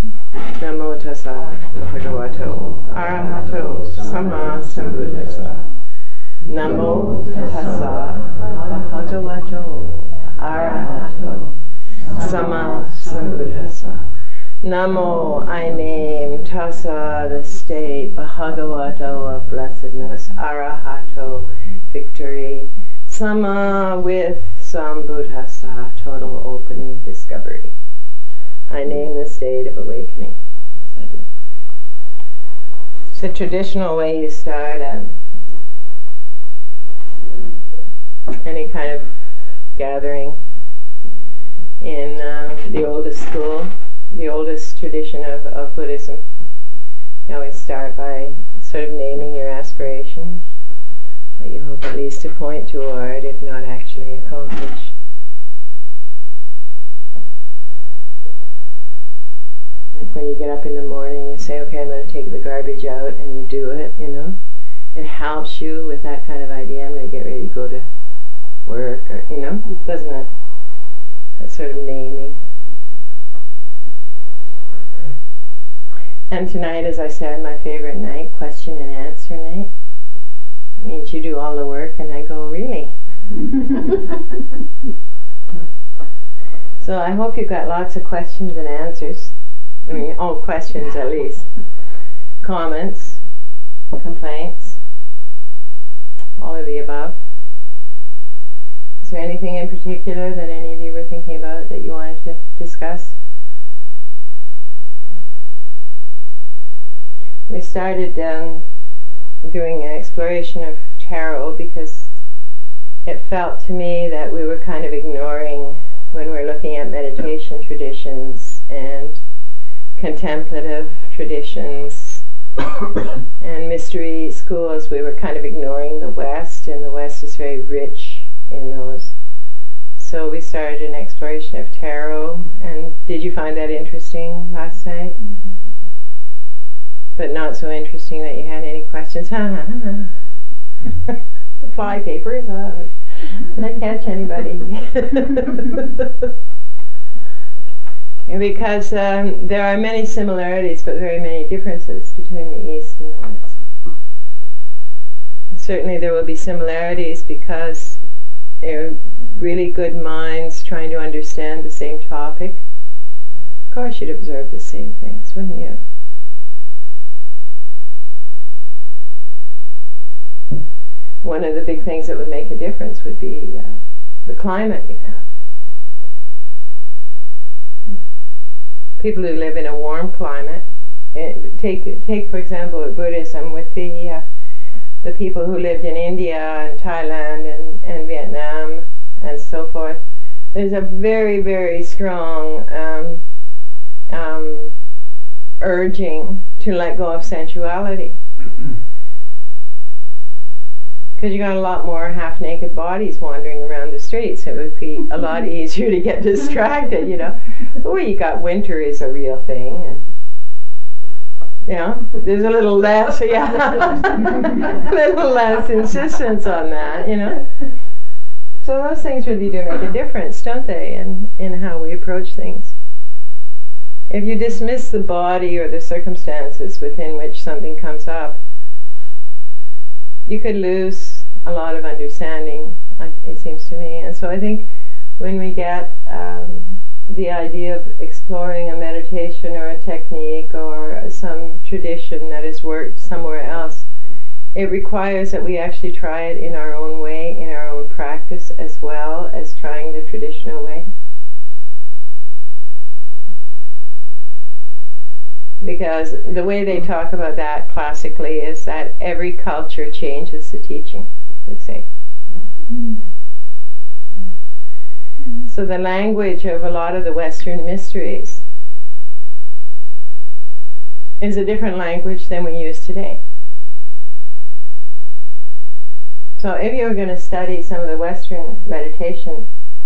Namo tassa bhagavato arahato sama sambuddhassa. Namo tassa bhagavato arahato sama sambuddhassa. Namo, I name tassa, the state, bhagavato of blessedness, arahato, victory, sama with sambuddhassa, total opening discovery. I name the state of awakening. It's a traditional way you start any kind of gathering in the oldest school, the oldest tradition of Buddhism. You always start by sort of naming your aspiration, what you hope at least to point toward, if not actually accomplish. Like when you get up in the morning, you say, okay, I'm going to take the garbage out, and you do it, you know. It helps you with that kind of idea. I'm going to get ready to go to work, or, you know, doesn't it? That sort of naming. And tonight, as I said, my favorite night, question and answer night. It means you do all the work, and I go, really? So I hope you've got lots of questions and answers. I mean, all questions at least. Comments, complaints, all of the above. Is there anything in particular that any of you were thinking about that you wanted to discuss? We started doing an exploration of tarot because it felt to me that we were kind of ignoring, when we're looking at meditation traditions and contemplative traditions and mystery schools, we were kind of ignoring the West, and the West is very rich in those. So we started an exploration of tarot. And did you find that interesting last night? Mm-hmm. But not so interesting that you had any questions? The fly papers? Did I catch anybody? Because there are many similarities but very many differences between the East and the West. Certainly there will be similarities because they're really good minds trying to understand the same topic. Of course you'd observe the same things, wouldn't you? One of the big things that would make a difference would be the climate you have. People who live in a warm climate, take for example Buddhism with the people who lived in India and Thailand and Vietnam and so forth. There's a very, very strong urging to let go of sensuality. Because you got a lot more half-naked bodies wandering around the streets. It would be a lot easier to get distracted, you know. Oh, you got winter is a real thing, and there's a little less, a little less insistence on that, you know. So those things really do make a difference, don't they, in how we approach things. If you dismiss the body or the circumstances within which something comes up, you could lose a lot of understanding, it seems to me. And so I think when we get the idea of exploring a meditation or a technique or some tradition that has worked somewhere else, it requires that we actually try it in our own way, in our own practice, as well as trying the traditional way. Because the way they talk about that classically is that every culture changes the teaching, they say. So the language of a lot of the Western mysteries is a different language than we use today. So if you're going to study some of the Western meditation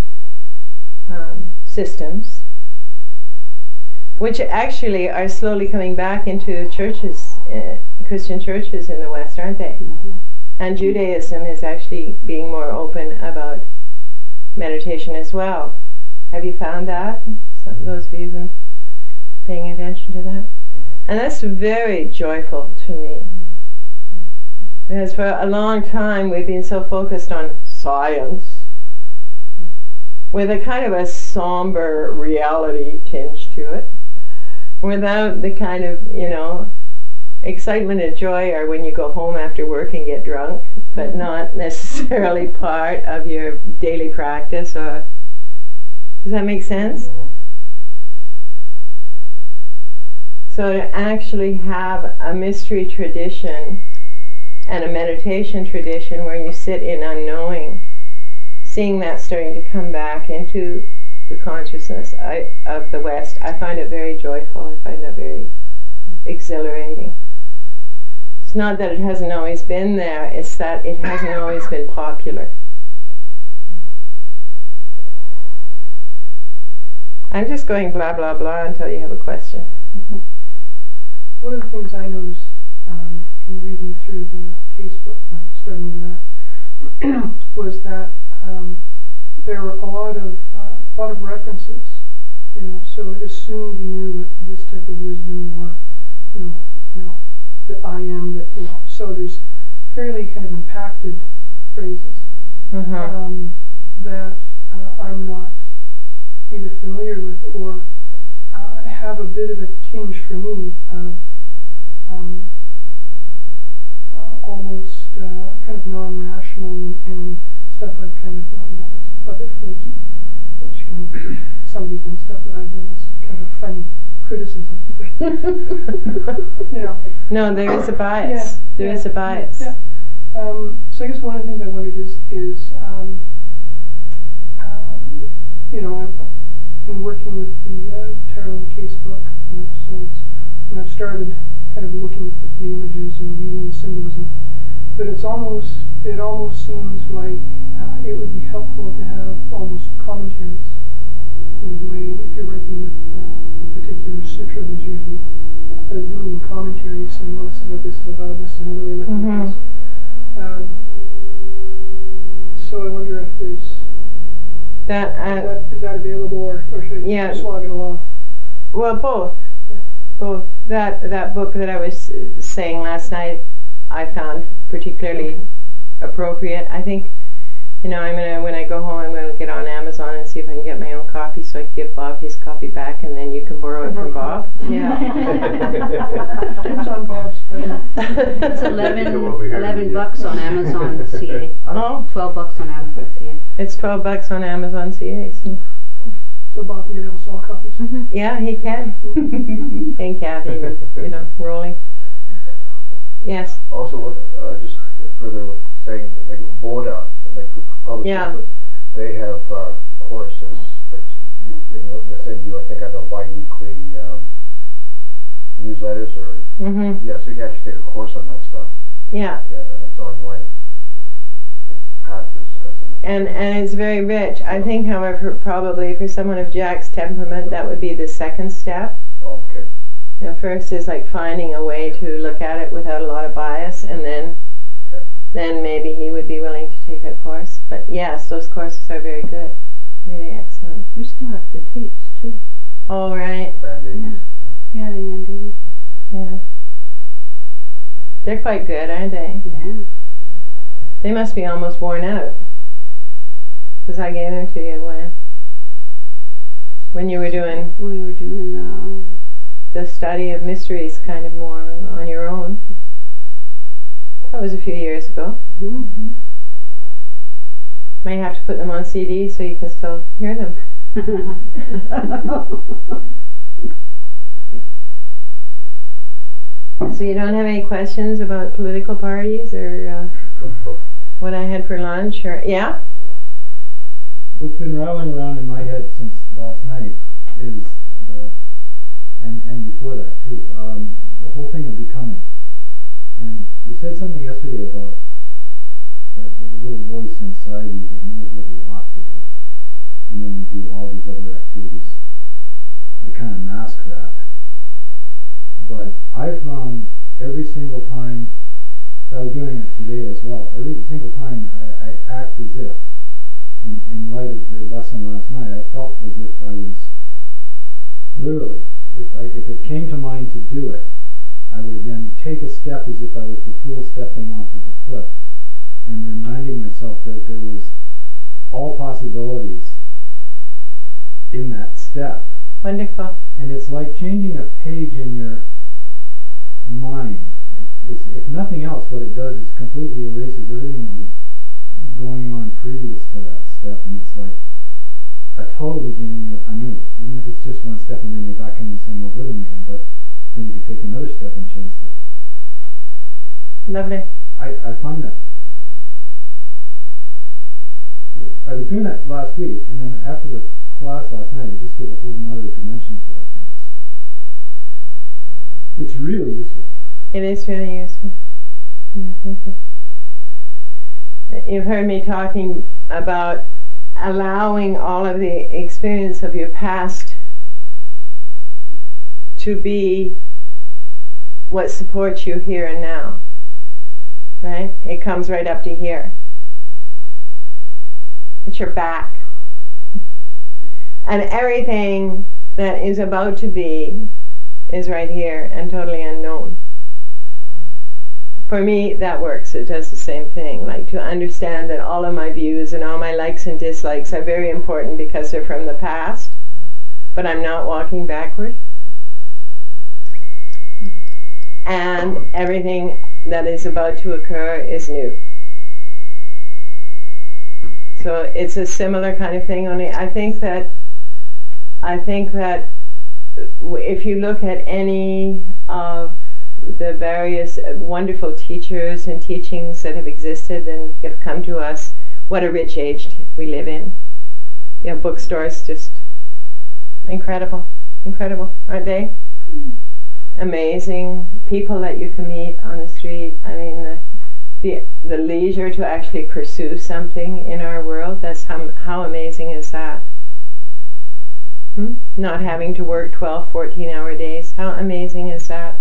systems, which actually are slowly coming back into churches, Christian churches in the West, aren't they? Mm-hmm. And Judaism is actually being more open about meditation as well. Have you found that? Those of you who paying attention to that. And that's very joyful to me. Because for a long time we've been so focused on science with a kind of a somber reality tinge to it, without the kind of, you know, excitement and joy are when you go home after work and get drunk, but not necessarily part of your daily practice. Or does that make sense? So to actually have a mystery tradition and a meditation tradition where you sit in unknowing, seeing that starting to come back into the consciousness of the West, I find it very joyful. I find that very exhilarating. It's not that it hasn't always been there, it's that it hasn't always been popular. I'm just going blah blah blah until you have a question. Mm-hmm. One of the things I noticed in reading through the case book, like starting with that, was that there were a lot of references, you know. So it assumed you knew what this type of wisdom, or you know, that I am, that, you know. So there's fairly kind of impacted phrases that I'm not either familiar with or have a bit of a tinge for me of almost kind of non-rational and stuff I've kind of, well, yeah, that's a bit flaky, which somebody's done stuff that I've done that's kind of funny criticism. You know. No, there is a bias. Yeah, there is a bias. Yeah. So I guess one of the things I wondered is you know, I've been working with the tarot and the case book, you know, so it's, you know, I've started kind of looking at the images and reading the symbolism, but it almost seems like it would be helpful to have almost commentaries. You know, the way if you're working with a particular sutra, there's usually a zillion commentaries saying, well, this is what this is about, this is another way of looking at this. So I wonder if there's is that available, or should I just slog it along? Well, both. Yeah. Both. That book that I was saying last night, I found particularly appropriate. I think, you know, when I go home, I'm gonna get on Amazon and see if I can get my own copy, so I can give Bob his copy back, and then you can borrow it from Bob. Yeah. It's on Bob's. It's 11 bucks on Amazon CA. Oh. 12 bucks on Amazon CA. It's 12 bucks on Amazon CA. So Bob can get all copies. Yeah, he can. And Kathy, you know, rolling. Yes. Also, just further saying, like Boda, like publishers, they have courses, which they send you, I think, I don't know, bi-weekly newsletters, or yeah, so you can actually take a course on that stuff. Yeah. Yeah, and it's ongoing. Path is and it's very rich. I think, however, probably for someone of Jack's temperament, that would be the second step. Oh, okay. And first is like finding a way to look at it without a lot of bias, and then maybe he would be willing to take a course. But yes, those courses are very good, really excellent. We still have the tapes too. Oh, right. Yeah, the Andes. Yeah. They're quite good, aren't they? Yeah. They must be almost worn out, because I gave them to you when you were doing. We were doing the study of mysteries, kind of more on your own. That was a few years ago. May have to put them on CD so you can still hear them. So you don't have any questions about political parties, or what I had for lunch, or yeah? What's been rattling around in my head since last night is and before that too, the whole thing of becoming. And you said something yesterday about the little voice inside you that knows what you ought to do, and then you do all these other activities. They kind of mask that. But I found every single time, so I was doing it today as well, every single time I act as if, in light of the lesson last night, I felt as if I was literally, if it came to mind to do it, I would then take a step as if I was the fool stepping off of a cliff, and reminding myself that there was all possibilities in that step. Wonderful. And it's like changing a page in your mind. If nothing else, what it does is completely erases everything that was going on previous to that step, and it's like a total beginning anew. Even if it's just one step and then you're back in the same old rhythm again, but then you can take another step and change the... Lovely. I find that I was doing that last week, and then after the class last night, it just gave a whole nother dimension to it. And it's really useful. It is really useful. Yeah, thank you. You've heard me talking about allowing all of the experience of your past to be what supports you here and now. Right? It comes right up to here. It's your back. And everything that is about to be is right here and totally unknown. For me, that works. It does the same thing. Like to understand that all of my views and all my likes and dislikes are very important because they're from the past, but I'm not walking backward. And everything that is about to occur is new. So it's a similar kind of thing, only I think that if you look at any of the various wonderful teachers and teachings that have existed and have come to us, what a rich age we live in. You know, bookstores, just incredible, incredible, aren't they? Amazing people that you can meet on the street. I mean, the leisure to actually pursue something in our world, that's how amazing is that? Not having to work 12, 14-hour days, how amazing is that?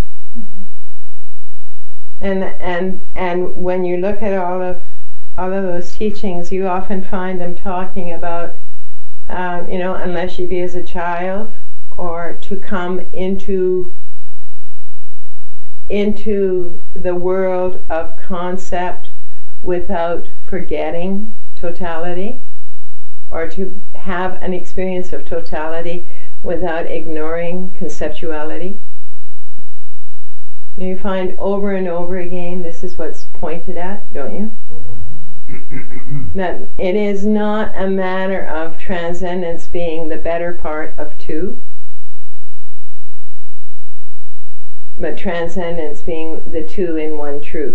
And when you look at all of those teachings, you often find them talking about, you know, unless you be as a child, or to come into the world of concept without forgetting totality, or to have an experience of totality without ignoring conceptuality. You find over and over again this is what's pointed at, don't you? That it is not a matter of transcendence being the better part of two, but transcendence being the two in one truth.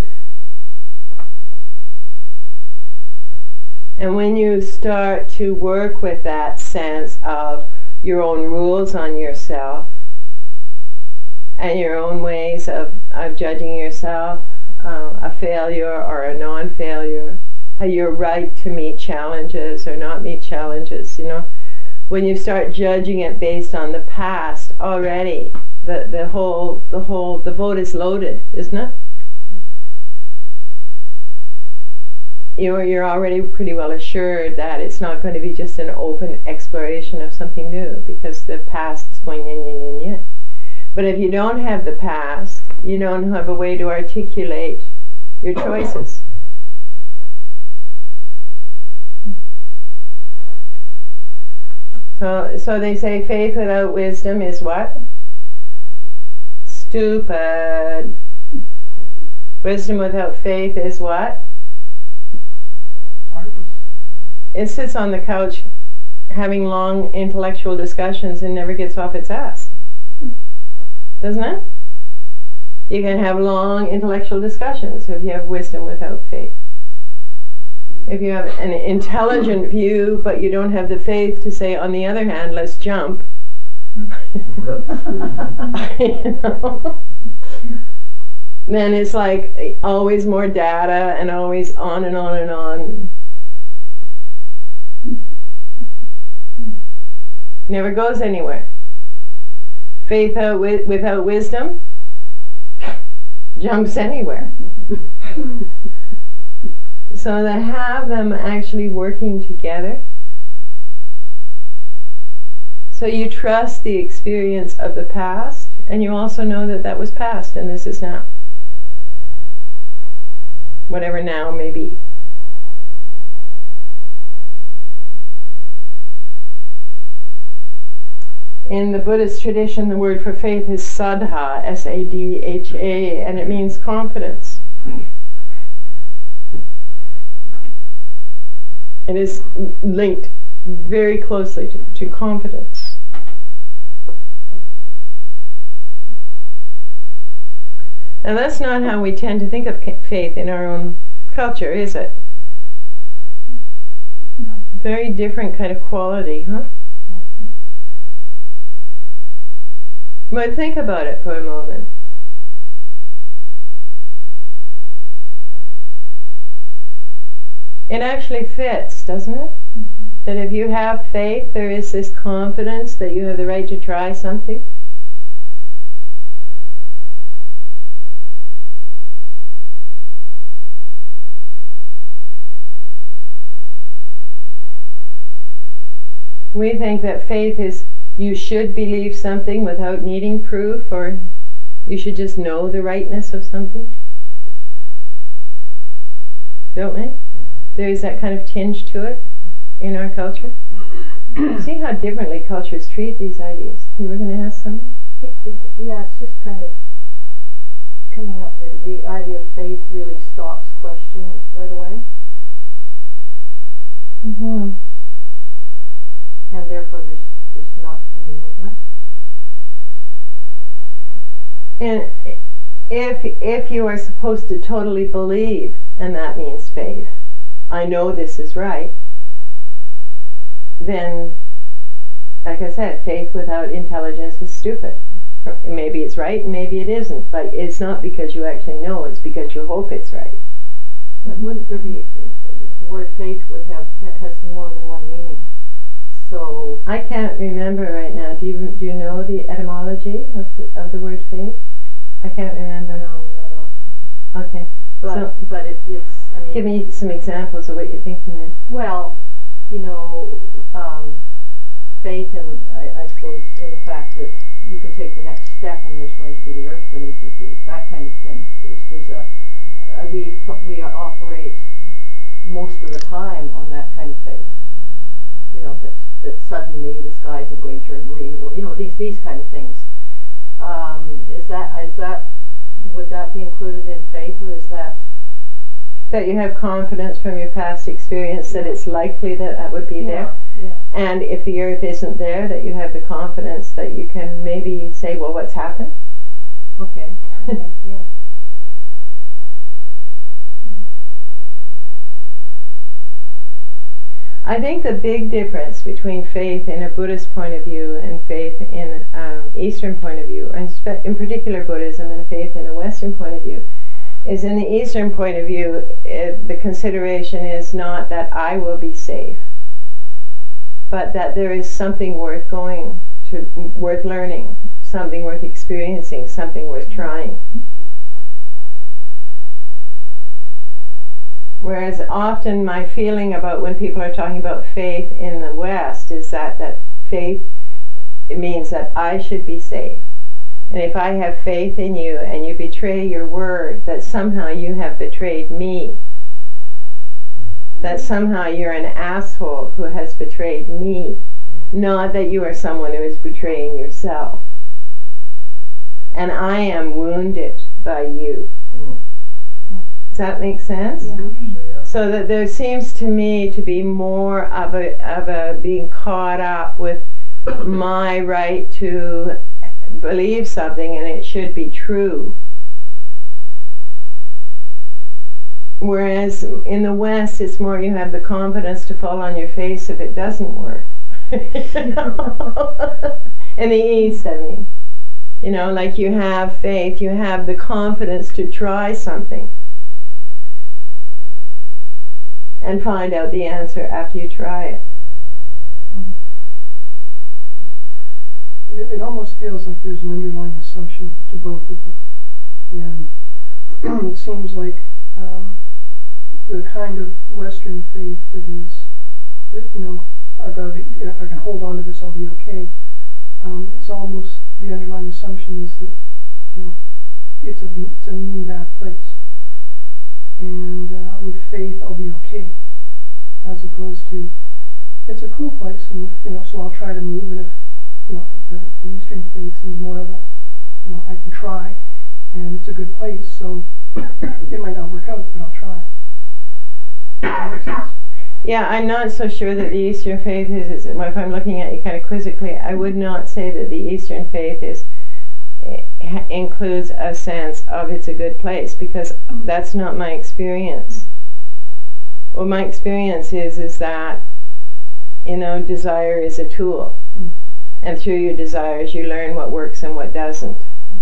And when you start to work with that sense of your own rules on yourself and your own ways of judging yourself, a failure or a non-failure, your right to meet challenges or not meet challenges, you know, when you start judging it based on the past already, the vote is loaded, isn't it? You're already pretty well assured that it's not going to be just an open exploration of something new, because the past is going yin, yin, yin, yin. But if you don't have the past, you don't have a way to articulate your choices. So they say faith without wisdom is what? Stupid. Wisdom without faith is what? Heartless. It sits on the couch having long intellectual discussions and never gets off its ass. Doesn't it? You can have long intellectual discussions if you have wisdom without faith. If you have an intelligent view, but you don't have the faith to say, on the other hand, let's jump. You know? Then it's like always more data and always on and on and on. Never goes anywhere. Faith without wisdom jumps anywhere. So to have them actually working together, so you trust the experience of the past And you also know that that was past and this is now. Whatever now may be. In the Buddhist tradition, the word for faith is saddha, S-A-D-H-A, and it means confidence. It is linked very closely to confidence. Now that's not how we tend to think of faith in our own culture, is it? No. Very different kind of quality, huh? But think about it for a moment. It actually fits, doesn't it? That if you have faith, there is this confidence that you have the right to try something. We think that faith is you should believe something without needing proof, or you should just know the rightness of something. Don't we? There is that kind of tinge to it in our culture. See how differently cultures treat these ideas. You were going to ask something? Yeah, it's just kind of coming up. The idea of faith really stops question right away. Mm-hmm. And therefore there's not any movement. And if you are supposed to totally believe, and that means faith, I know this is right, then, like I said, faith without intelligence is stupid. Maybe it's right, and maybe it isn't, but it's not because you actually know, it's because you hope it's right. But wouldn't there be, the word faith has more than one meaning? So I can't remember right now. Do you know the etymology of the word faith? I can't remember. No. Okay. But it's. I mean, give me some examples of what you're thinking then. Well, faith in, I suppose, in the fact that you can take the next step and there's going to be the earth beneath your feet. That kind of thing. We operate most of the time on that kind of faith. That suddenly the sky isn't going to turn green, or these kind of things. Would that be included in faith, or is that you have confidence from your past experience that it's likely that would be there? Yeah. And if the earth isn't there, that you have the confidence that you can maybe say, well, what's happened? Okay. Yeah. I think the big difference between faith in a Buddhist point of view and faith in Eastern point of view, and in particular Buddhism and faith in a Western point of view, is in the Eastern point of view, the consideration is not that I will be safe, but that there is something worth going to, worth learning, something worth experiencing, something worth trying. Whereas often my feeling about when people are talking about faith in the West is that faith, it means that I should be safe. And if I have faith in you and you betray your word, that somehow you have betrayed me. That somehow you're an asshole who has betrayed me. Not that you are someone who is betraying yourself. And I am wounded by you. Does that make sense? Yeah. So that there seems to me to be more of a being caught up with my right to believe something and it should be true. Whereas in the West, it's more you have the confidence to fall on your face if it doesn't work. In the East, I mean. Like you have faith, you have the confidence to try something and find out the answer after you try it. It almost feels like there's an underlying assumption to both of them. And it seems like the kind of Western faith that is, if I can hold on to this, I'll be okay. it's almost the underlying assumption is that, you know, it's a mean, bad place. And with faith, I'll be okay, as opposed to, it's a cool place, and if, you know, so I'll try to move. And if, you know, the Eastern faith seems more of a, you know, I can try, and it's a good place, so it might not work out, but I'll try. Does that make sense? Yeah, I'm not so sure that the Eastern faith is, if I'm looking at you kind of quizzically, I would not say that the Eastern faith includes a sense of it's a good place, because that's not my experience. What my experience is that, you know, desire is a tool, and through your desires you learn what works and what doesn't.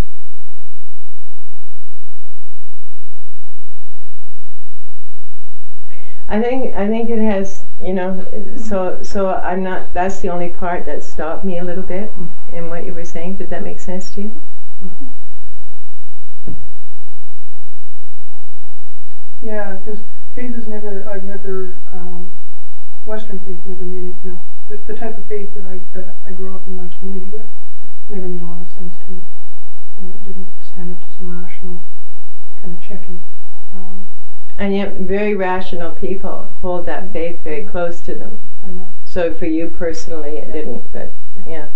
I think it has, you know, so I'm not, that's the only part that stopped me a little bit in what you were saying. Did that make sense to you? Yeah, because faith is never, Western faith never made it, you know, the type of faith that I grew up in my community with never made a lot of sense to me. You know, it didn't stand up to some rational kind of checking. And yet very rational people hold that faith very close to them. I know. So for you personally it didn't, but yeah.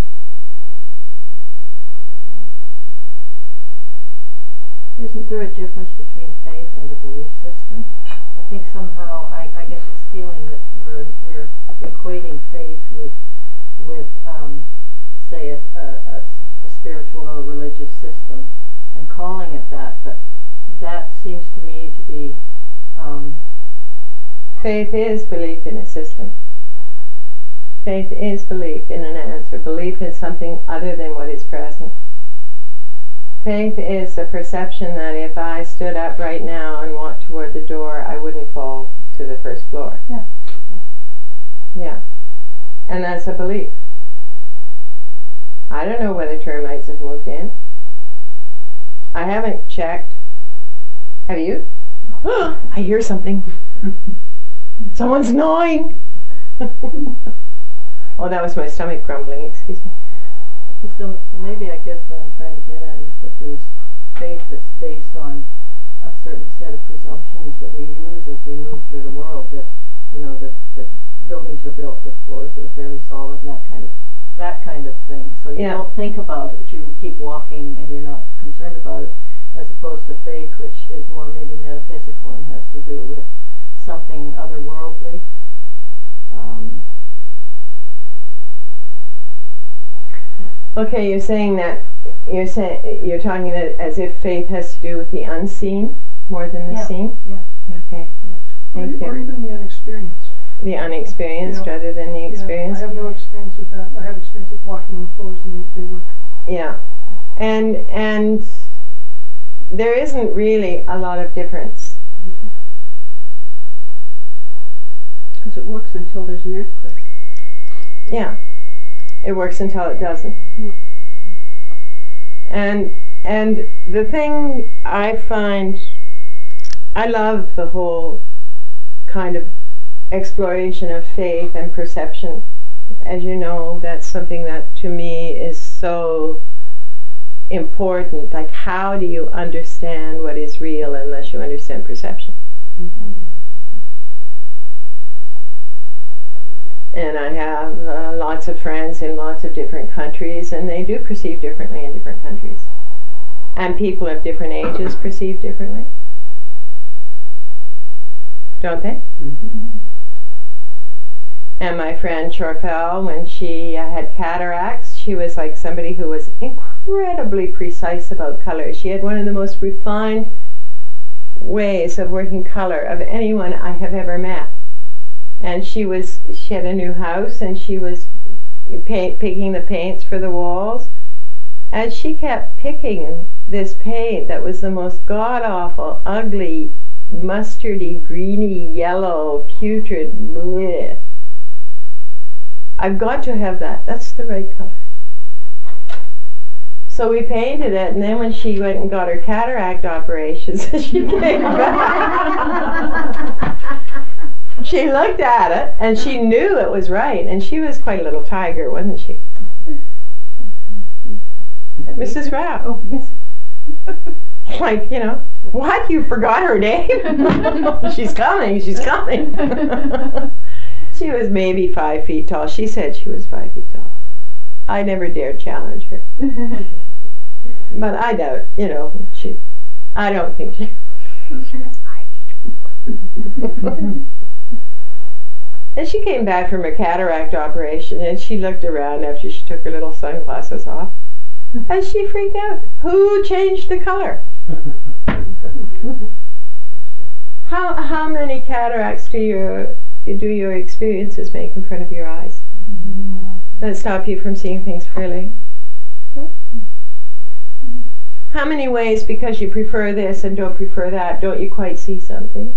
Isn't there a difference between faith and a belief system? I think somehow I get this feeling that we're equating faith with say a spiritual or a religious system and calling it that, but that seems to me to be faith is belief in a system. Faith is belief in an answer, belief in something other than what is present. Faith is the perception that if I stood up right now and walked toward the door, I wouldn't fall to the first floor. Yeah. Yeah. And that's a belief. I don't know whether termites have moved in. I haven't checked. Have you? I hear something. Someone's gnawing. Oh, that was my stomach grumbling, excuse me. So maybe I guess what I'm trying to get at is that there's faith that's based on a certain set of presumptions that we use as we move through the world, that, you know, that buildings are built with floors that are fairly solid and that kind of thing. So you don't think about it, you keep walking and you're not concerned about it, as opposed to faith, which is more maybe metaphysical and has to do with something otherworldly. Okay, you're saying that you're talking that as if faith has to do with the unseen more than the seen. Yeah. Okay. Thank Or you. even the unexperienced. The unexperienced rather than the experienced. I have no experience with that. I have experience with walking on floors and they work. Yeah, and there isn't really a lot of difference. Because it works until there's an earthquake. Yeah, it works until it doesn't. And the thing I find, I love the whole kind of exploration of faith and perception. As you know, that's something that to me is so important. Like, how do you understand what is real unless you understand perception? And I have lots of friends in lots of different countries, and they do perceive differently in different countries. And people of different ages perceive differently. Don't they? And my friend Chorpel, when she had cataracts, she was like somebody who was incredibly precise about color. She had one of the most refined ways of working color of anyone I have ever met. And she had a new house, and she was picking the paints for the walls, and she kept picking this paint that was the most god-awful, ugly, mustardy, greeny, yellow, putrid, bleh. I've got to have that. That's the right color. So we painted it, and then when she went and got her cataract operations, she came back. She looked at it, and she knew it was right, and she was quite a little tiger, wasn't she? Mrs. Rao. Oh, yes. Like, you know, what? You forgot her name? She's coming, she's coming. She was maybe 5 feet tall. She said she was 5 feet tall. I never dared challenge her. But I doubt, you know, I don't think she was 5 feet tall. And she came back from her cataract operation and she looked around after she took her little sunglasses off. And she freaked out. Who changed the color? How many cataracts do your experiences make in front of your eyes that stop you from seeing things clearly? How many ways, because you prefer this and don't prefer that, don't you quite see something?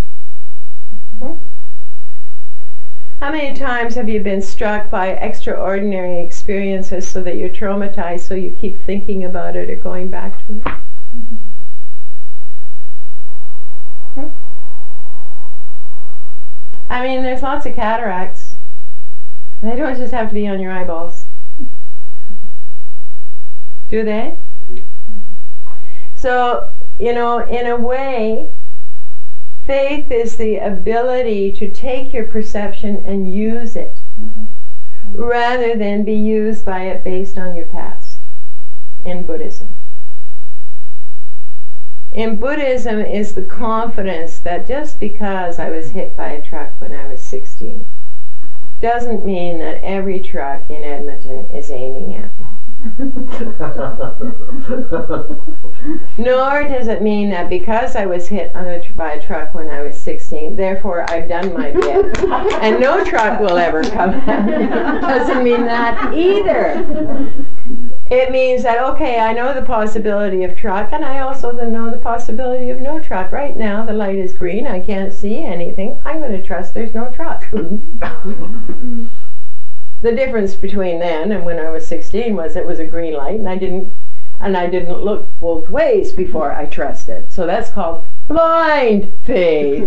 How many times have you been struck by extraordinary experiences so that you're traumatized, so you keep thinking about it or going back to it? I mean, there's lots of cataracts. They don't just have to be on your eyeballs. Do they? So, you know, in a way, faith is the ability to take your perception and use it, rather than be used by it based on your past, in Buddhism. In Buddhism is the confidence that just because I was hit by a truck when I was 16 doesn't mean that every truck in Edmonton is aiming at me. Nor does it mean that because I was hit by a truck when I was 16, therefore I've done my bit and no truck will ever come at me. Doesn't mean that either. It means that, okay, I know the possibility of truck and I also know the possibility of no truck. Right now the light is green, I can't see anything. I'm going to trust there's no truck. The difference between then and when I was 16 was it was a green light and I didn't look both ways before I trusted. So that's called blind faith.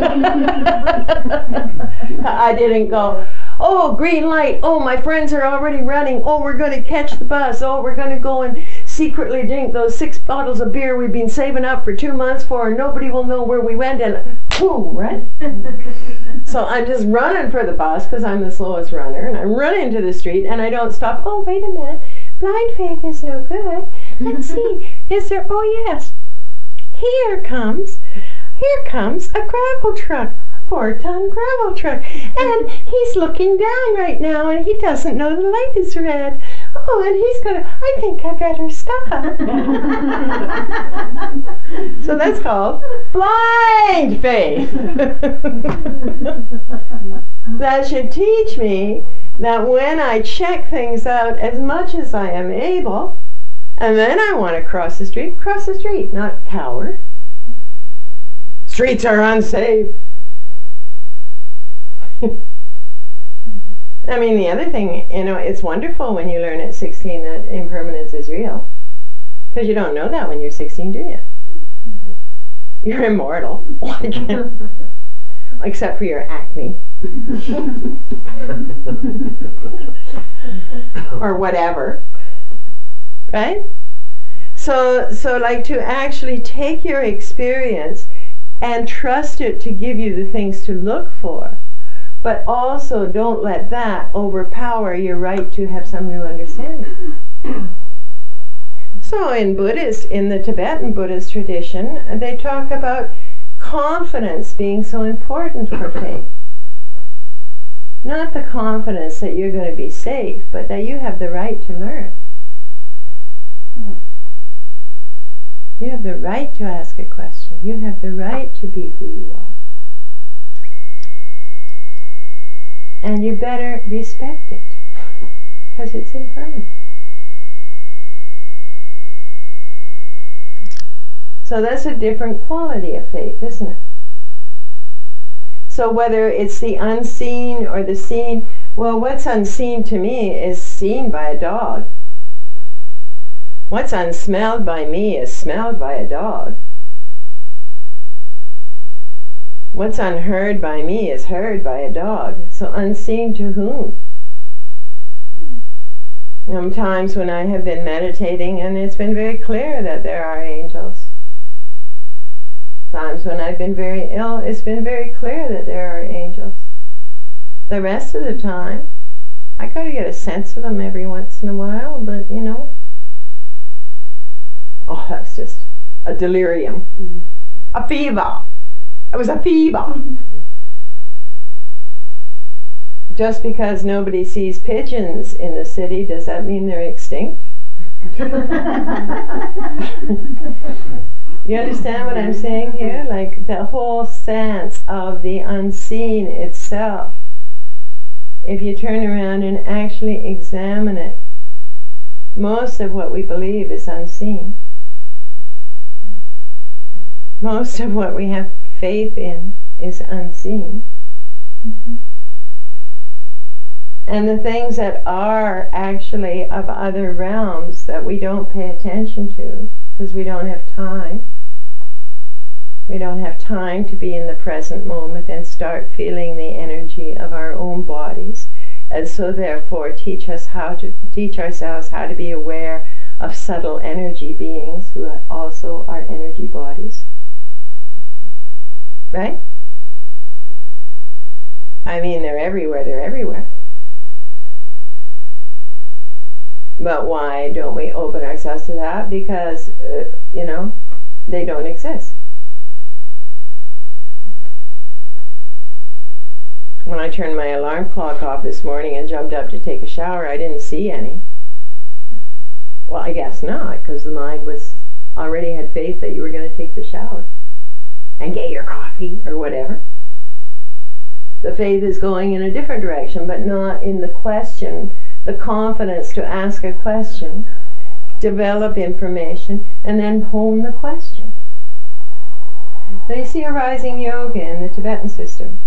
I didn't go, oh, green light, oh, my friends are already running, oh, we're going to catch the bus, oh, we're going to go and secretly drink those 6 bottles of beer we've been saving up for 2 months for, and nobody will know where we went, and boom, right? So I'm just running for the bus because I'm the slowest runner, and I run into the street and I don't stop. Oh, wait a minute, blind faith is no good. Let's see, is there, oh yes, here comes a gravel truck. 4-ton gravel truck, and he's looking down right now and he doesn't know the light is red. Oh, and he's gonna, I think I better stop. So that's called blind faith. That should teach me that when I check things out as much as I am able, and then I want to cross the street, not cower. Streets are unsafe. I mean, the other thing, you know, it's wonderful when you learn at 16 that impermanence is real. Because you don't know that when you're 16, do you? You're immortal. Except for your acne. Or whatever. Right? So like to actually take your experience and trust it to give you the things to look for. But also don't let that overpower your right to have some new understanding. So in the Tibetan Buddhist tradition, they talk about confidence being so important for faith. Not the confidence that you're going to be safe, but that you have the right to learn. You have the right to ask a question. You have the right to be who you are. And you better respect it, because it's impermanent. So that's a different quality of faith, isn't it? So whether it's the unseen or the seen, well, what's unseen to me is seen by a dog. What's unsmelled by me is smelled by a dog. What's unheard by me is heard by a dog. So unseen to whom? Times when I have been meditating and it's been very clear that there are angels. Times when I've been very ill, it's been very clear that there are angels. The rest of the time, I kind of get a sense of them every once in a while, but you know, oh, that's just a delirium. Mm-hmm. A fever. It was a fever. Just because nobody sees pigeons in the city, does that mean they're extinct? You understand what I'm saying here? Like the whole sense of the unseen itself. If you turn around and actually examine it, most of what we believe is unseen. Most of what we have faith in is unseen. Mm-hmm. And the things that are actually of other realms that we don't pay attention to because we don't have time. We don't have time to be in the present moment and start feeling the energy of our own bodies. And so therefore teach ourselves how to be aware of subtle energy beings who also are energy bodies. Right? I mean, they're everywhere. But why don't we open ourselves to that? Because, you know, they don't exist. When I turned my alarm clock off this morning and jumped up to take a shower, I didn't see any. Well, I guess not, because the mind already had faith that you were going to take the shower and get your coffee or whatever. The faith is going in a different direction, but not in the question, the confidence to ask a question, develop information, and then hone the question. So you see arising yoga in the Tibetan system.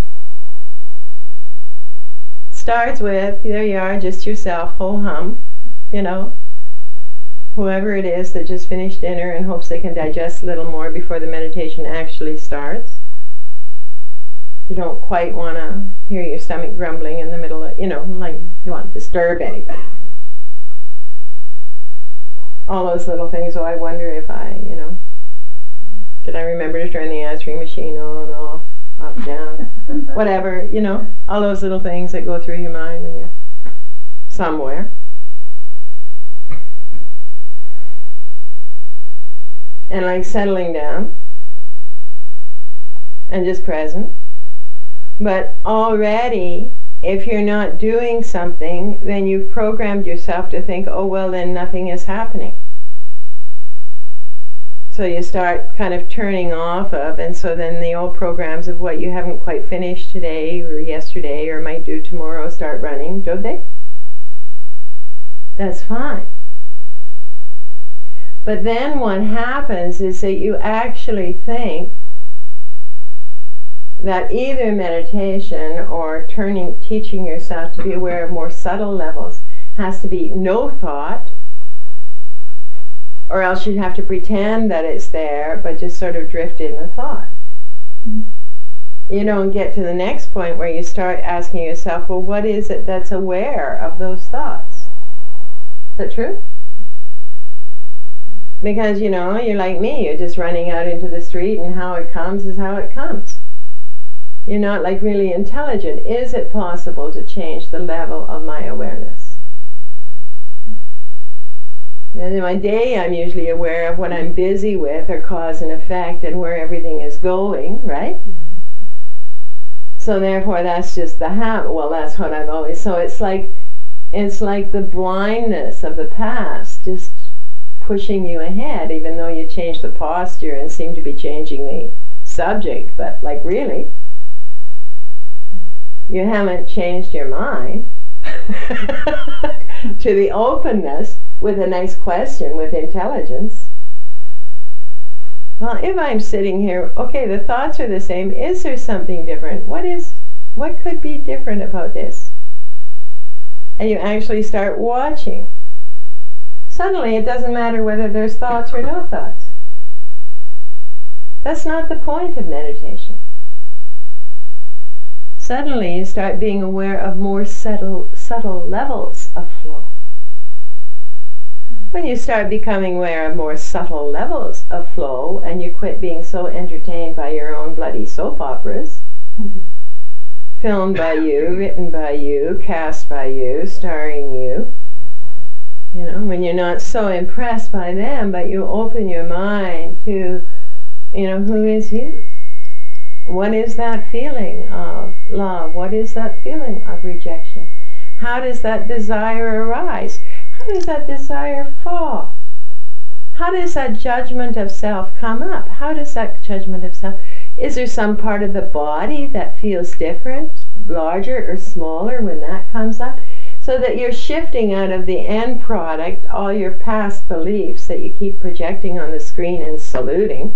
Starts with, there you are, just yourself, ho-hum, you know, whoever it is that just finished dinner and hopes they can digest a little more before the meditation actually starts. You don't quite want to hear your stomach grumbling in the middle of, you know, like you want to disturb anybody. All those little things, oh, I wonder if you know, did I remember to turn the answering machine on, off, up, down, whatever, you know, all those little things that go through your mind when you're somewhere. And like settling down and just present. But already, if you're not doing something, then you've programmed yourself to think, oh, well, then nothing is happening. So you start kind of turning off of, and so then the old programs of what you haven't quite finished today or yesterday or might do tomorrow start running, don't they? That's fine. But then what happens is that you actually think that either meditation or teaching yourself to be aware of more subtle levels has to be no thought, or else you have to pretend that it's there but just sort of drift in the thought. Mm-hmm. You don't get to the next point where you start asking yourself, well, what is it that's aware of those thoughts? Is that true? Because, you know, you're like me, you're just running out into the street and how it comes is how it comes. You're not like really intelligent. Is it possible to change the level of my awareness? And in my day, I'm usually aware of what I'm busy with or cause and effect and where everything is going, right? So therefore, that's just the habit. Well, that's what I'm always. So it's like the blindness of the past, just pushing you ahead, even though you change the posture and seem to be changing the subject. But like really, you haven't changed your mind to the openness with a nice question, with intelligence. Well, if I'm sitting here, okay, the thoughts are the same. Is there something different? What could be different about this? And you actually start watching. Suddenly, it doesn't matter whether there's thoughts or no thoughts. That's not the point of meditation. Suddenly, you start being aware of more subtle levels of flow. When you start becoming aware of more subtle levels of flow, and you quit being so entertained by your own bloody soap operas, filmed by you, written by you, cast by you, starring you, you know, when you're not so impressed by them, but you open your mind to, you know, who is you? What is that feeling of love? What is that feeling of rejection? How does that desire arise? How does that desire fall? How does that judgment of self come up? How does that judgment of self? Is there some part of the body that feels different, larger or smaller when that comes up? So that you're shifting out of the end product, all your past beliefs that you keep projecting on the screen and saluting,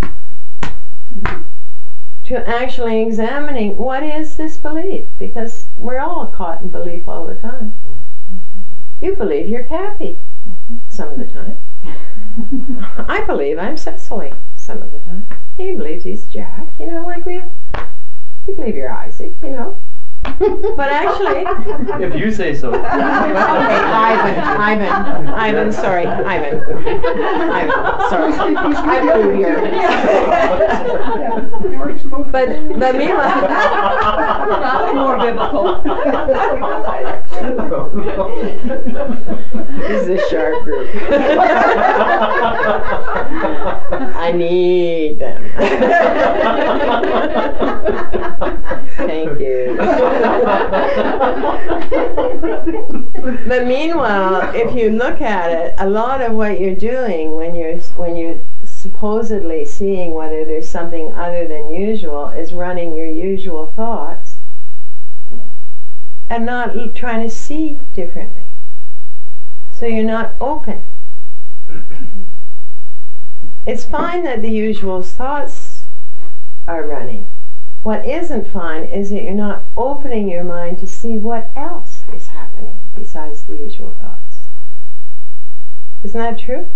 to actually examining what is this belief, because we're all caught in belief all the time. You believe you're Kathy some of the time. I believe I'm Cecily some of the time. He believes he's Jack, you know, like you believe you're Isaac, you know. But actually, if you say so. Okay, Ivan, sorry, Ivan, sorry, I believe you're. But meanwhile, More biblical. this is a sharp group. I need them. Thank you. But meanwhile, if you look at it, a lot of what you're doing when you're supposedly seeing whether there's something other than usual is running your usual thoughts and not trying to see differently. So you're not open. It's fine that the usual thoughts are running. What isn't fine is that you're not opening your mind to see what else is happening besides the usual thoughts. Isn't that true?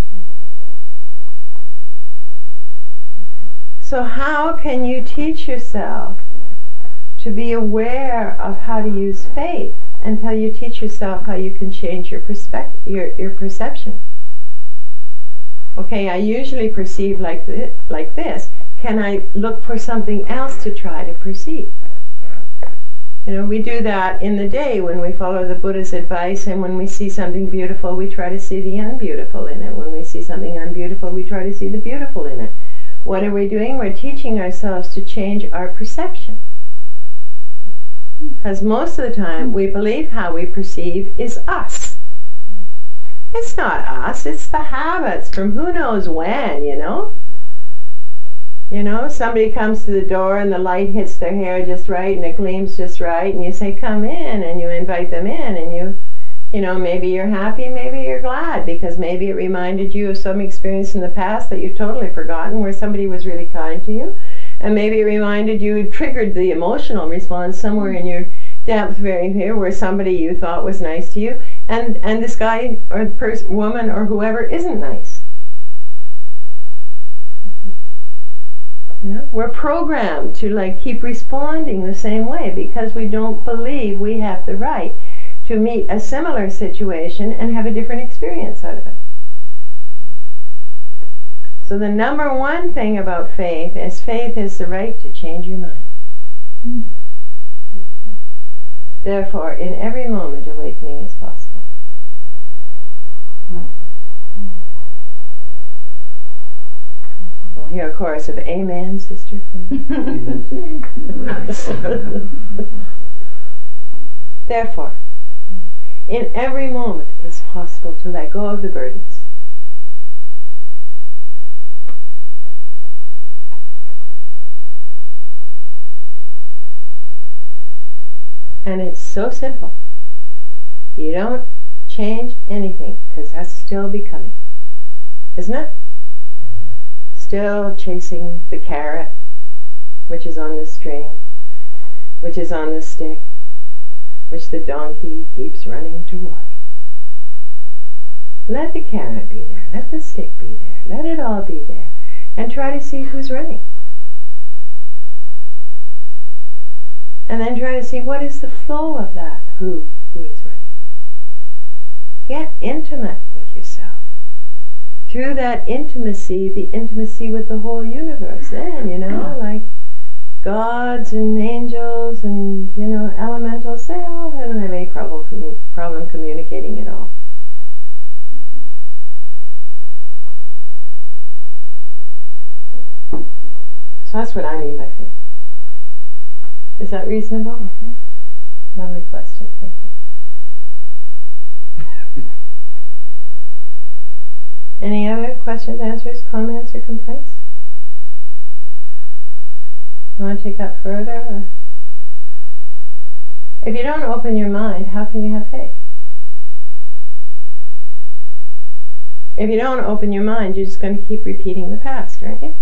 So how can you teach yourself to be aware of how to use faith until you teach yourself how you can change your perception? Okay, I usually perceive like this. Can I look for something else to try to perceive? You know, we do that in the day when we follow the Buddha's advice, and when we see something beautiful, we try to see the unbeautiful in it. When we see something unbeautiful, we try to see the beautiful in it. What are we doing? We're teaching ourselves to change our perception. Because most of the time, we believe how we perceive is us. It's not us, it's the habits from who knows when, you know? You know, somebody comes to the door and the light hits their hair just right and it gleams just right, and you say, come in, and you invite them in, and you know, maybe you're happy, maybe you're glad, because maybe it reminded you of some experience in the past that you've totally forgotten where somebody was really kind to you, and maybe it reminded you, triggered the emotional response somewhere in your depth very here where somebody you thought was nice to you, and this guy or woman or whoever isn't nice. You know, we're programmed to like keep responding the same way because we don't believe we have the right to meet a similar situation and have a different experience out of it. So the number one thing about faith is the right to change your mind. Therefore, in every moment, awakening is possible. We'll hear a chorus of amen, sister. Therefore, in every moment, it's possible to let go of the burdens. And it's so simple. You don't change anything because that's still becoming. Isn't it? Still chasing the carrot, which is on the string, which is on the stick, which the donkey keeps running toward. Let the carrot be there, let the stick be there, let it all be there, and try to see who's running. And then try to see what is the flow of that who is running. Get intimate with yourself. through that intimacy, the intimacy with the whole universe, then, you know, like gods and angels and, you know, elementals, they all don't have any problem communicating at all. So that's what I mean by faith. Is that reasonable? Lovely question, thank you. Any other questions, answers, comments, or complaints? You want to take that further? Or? If you don't open your mind, how can you have faith? If you don't open your mind, you're just going to keep repeating the past, aren't you?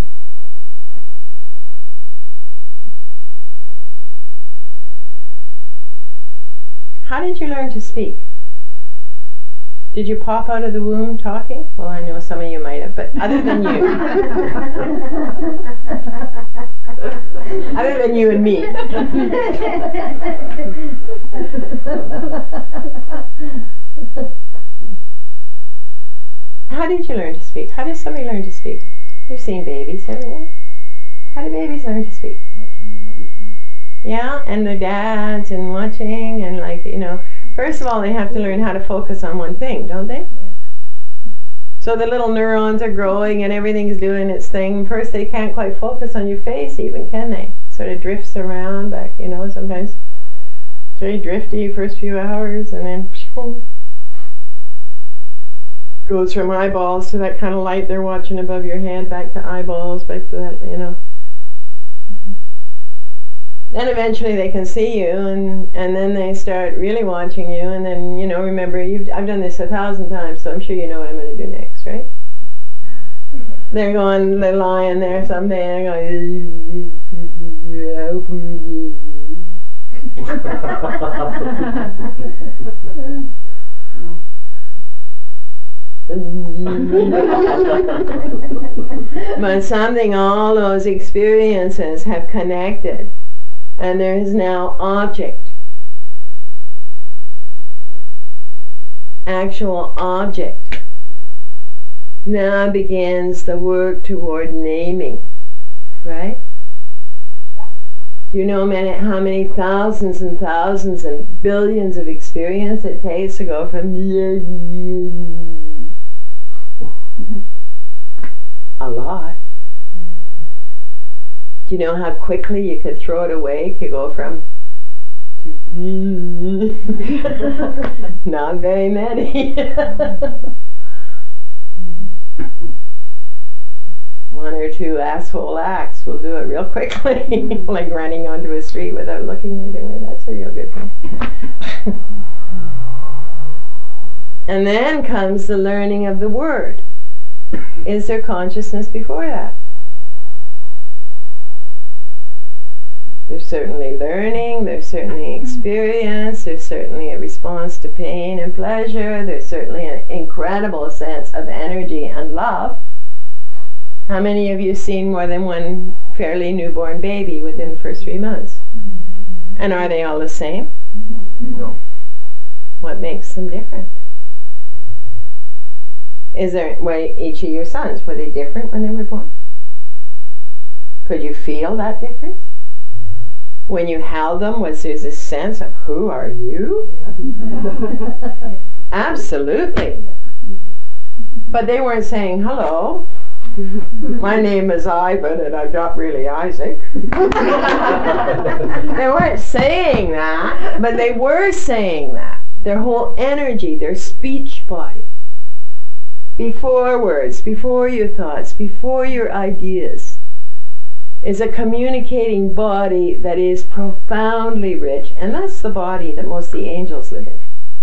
How did you learn to speak? Did you pop out of the womb talking? Well, I know some of you might have, but other than you. Other than you and me. How did you learn to speak? How does somebody learn to speak? You've seen babies, haven't you? How do babies learn to speak? Watching their mother's mouth. Yeah, and their dads and watching and, like, you know, first of all they have to learn how to focus on one thing, don't they? So the little neurons are growing and everything's doing its thing. First they can't quite focus on your face even, can they? Sort of drifts around, like, you know, sometimes it's very drifty first few hours and then goes from eyeballs to that kind of light they're watching above your head, back to eyeballs, back to that, you know. Then eventually they can see you, and then they start really watching you, and then, you know, remember, I've done this 1,000 times, so I'm sure you know what I'm going to do next, right? They're lying there someday, and they're going, but something, all those experiences have connected. And there is now object, actual object. Now begins the work toward naming, right? Do you know how many thousands and thousands and billions of experience it takes to go from a lot? Do you know how quickly you could throw it away? You could go from to not very many. One or two asshole acts will do it real quickly, like running onto a street without looking anyway. That's a real good thing. And then comes the learning of the word. Is there consciousness before that? There's certainly learning, there's certainly experience, there's certainly a response to pain and pleasure, there's certainly an incredible sense of energy and love. How many of you have seen more than one fairly newborn baby within the first 3 months? And are they all the same? No. What makes them different? Each of your sons, were they different when they were born? Could you feel that difference? When you held them, was there this sense of, who are you? Absolutely. But they weren't saying, hello, my name is Ivan and I'm not really Isaac. They weren't saying that, but they were saying that. Their whole energy, their speech body, before words, before your thoughts, before your ideas, is a communicating body that is profoundly rich, and that's the body that most of the angels live in.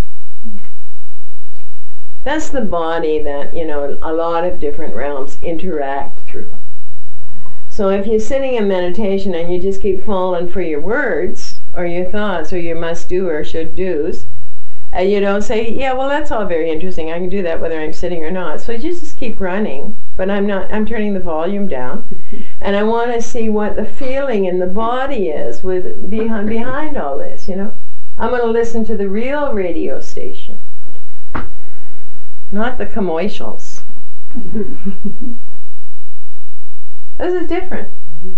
That's the body that, you know, a lot of different realms interact through. So if you're sitting in meditation and you just keep falling for your words, or your thoughts, or your must do or should do's, you don't say, yeah, well, that's all very interesting, I can do that whether I'm sitting or not. So you just keep running, but I'm turning the volume down. And I want to see what the feeling in the body is behind all this, you know. I'm going to listen to the real radio station, not the commercials. This is different.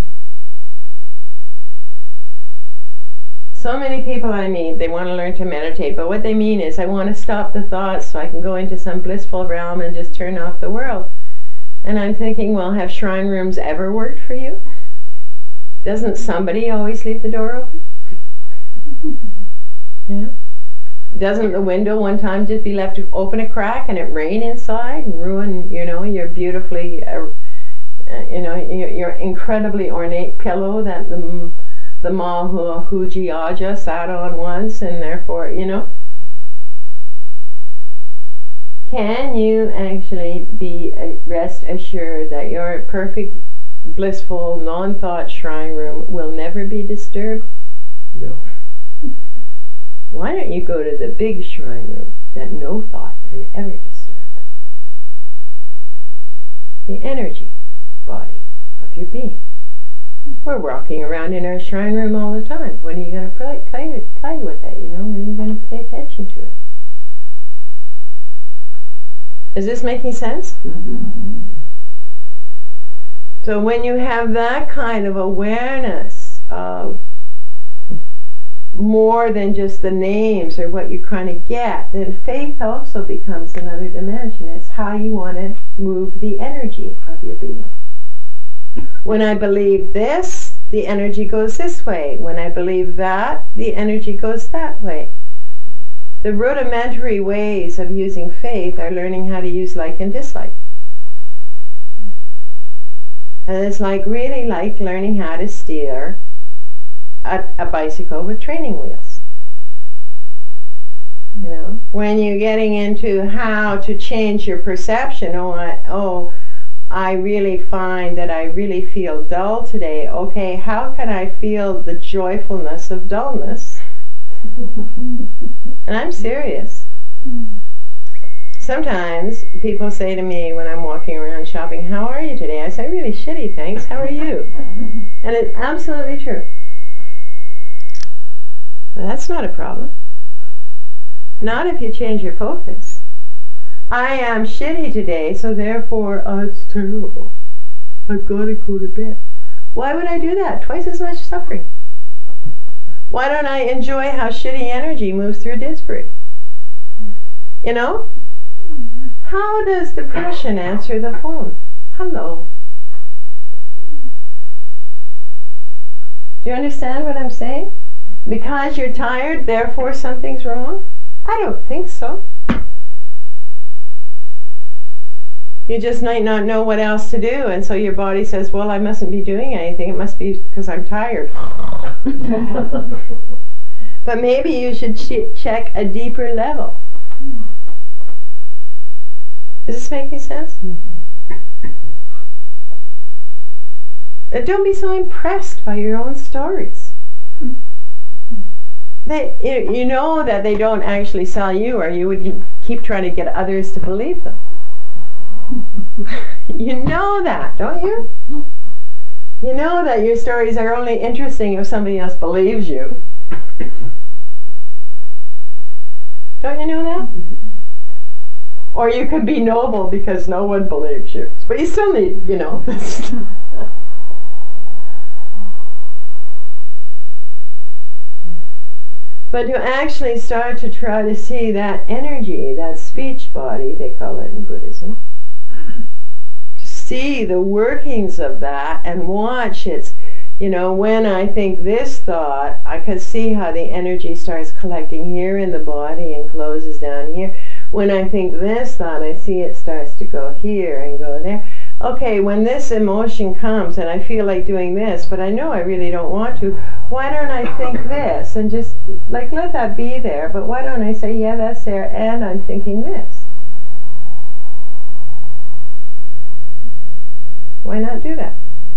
So many people I meet, they want to learn to meditate, but what they mean is, I want to stop the thoughts so I can go into some blissful realm and just turn off the world. And I'm thinking, well, have shrine rooms ever worked for you? Doesn't somebody always leave the door open? Yeah. Doesn't the window one time just be left to open a crack and it rain inside and ruin, your beautifully, your incredibly ornate pillow that the Mahujiaja sat on once, and therefore, Can you actually be rest assured that your perfect, blissful, non-thought shrine room will never be disturbed? No. Why don't you go to the big shrine room that no thought can ever disturb? The energy body of your being. We're walking around in our shrine room all the time. When are you going to play with it? When are you going to pay attention to it? Is this making sense? Mm-hmm. So when you have that kind of awareness of more than just the names or what you're trying to get, then faith also becomes another dimension. It's how you want to move the energy of your being. When I believe this, the energy goes this way. When I believe that, the energy goes that way. The rudimentary ways of using faith are learning how to use like and dislike. And it's really like learning how to steer a bicycle with training wheels. When you're getting into how to change your perception, I really find that I really feel dull today. Okay, how can I feel the joyfulness of dullness? And I'm serious. Sometimes people say to me when I'm walking around shopping, how are you today? I say, really shitty, thanks. How are you? And it's absolutely true. But that's not a problem. Not if you change your focus. I am shitty today, so therefore, it's terrible. I've got to go to bed. Why would I do that? Twice as much suffering. Why don't I enjoy how shitty energy moves through Didsbury? How does depression answer the phone? Hello. Do you understand what I'm saying? Because you're tired, therefore something's wrong? I don't think so. You just might not know what else to do, and so your body says, well, I mustn't be doing anything. It must be because I'm tired. But maybe you should check a deeper level. Is this making sense? Don't be so impressed by your own stories. You know that they don't actually sell you, or you would keep trying to get others to believe them. You know that, don't you? You know that your stories are only interesting if somebody else believes you. Don't you know that? Or you could be noble because no one believes you. But you still need, But to actually start to try to see that energy, that speech body, they call it in Buddhism, to see the workings of that and watch its, when I think this thought, I can see how the energy starts collecting here in the body and closes down here. When I think this thought, I see it starts to go here and go there. Okay, when this emotion comes and I feel like doing this, but I know I really don't want to, why don't I think this and just let that be there, but why don't I say, yeah, that's there, and I'm thinking this? Why not do that?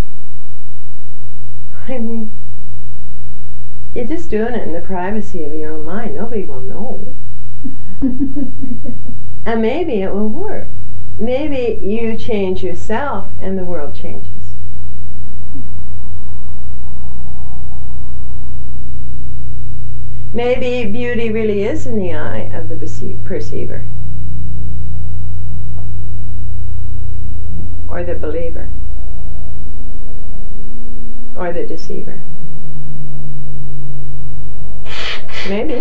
I mean, you're just doing it in the privacy of your own mind. Nobody will know. And maybe it will work. Maybe you change yourself and the world changes. Maybe beauty really is in the eye of the perceiver. or the believer? Or the deceiver? Maybe.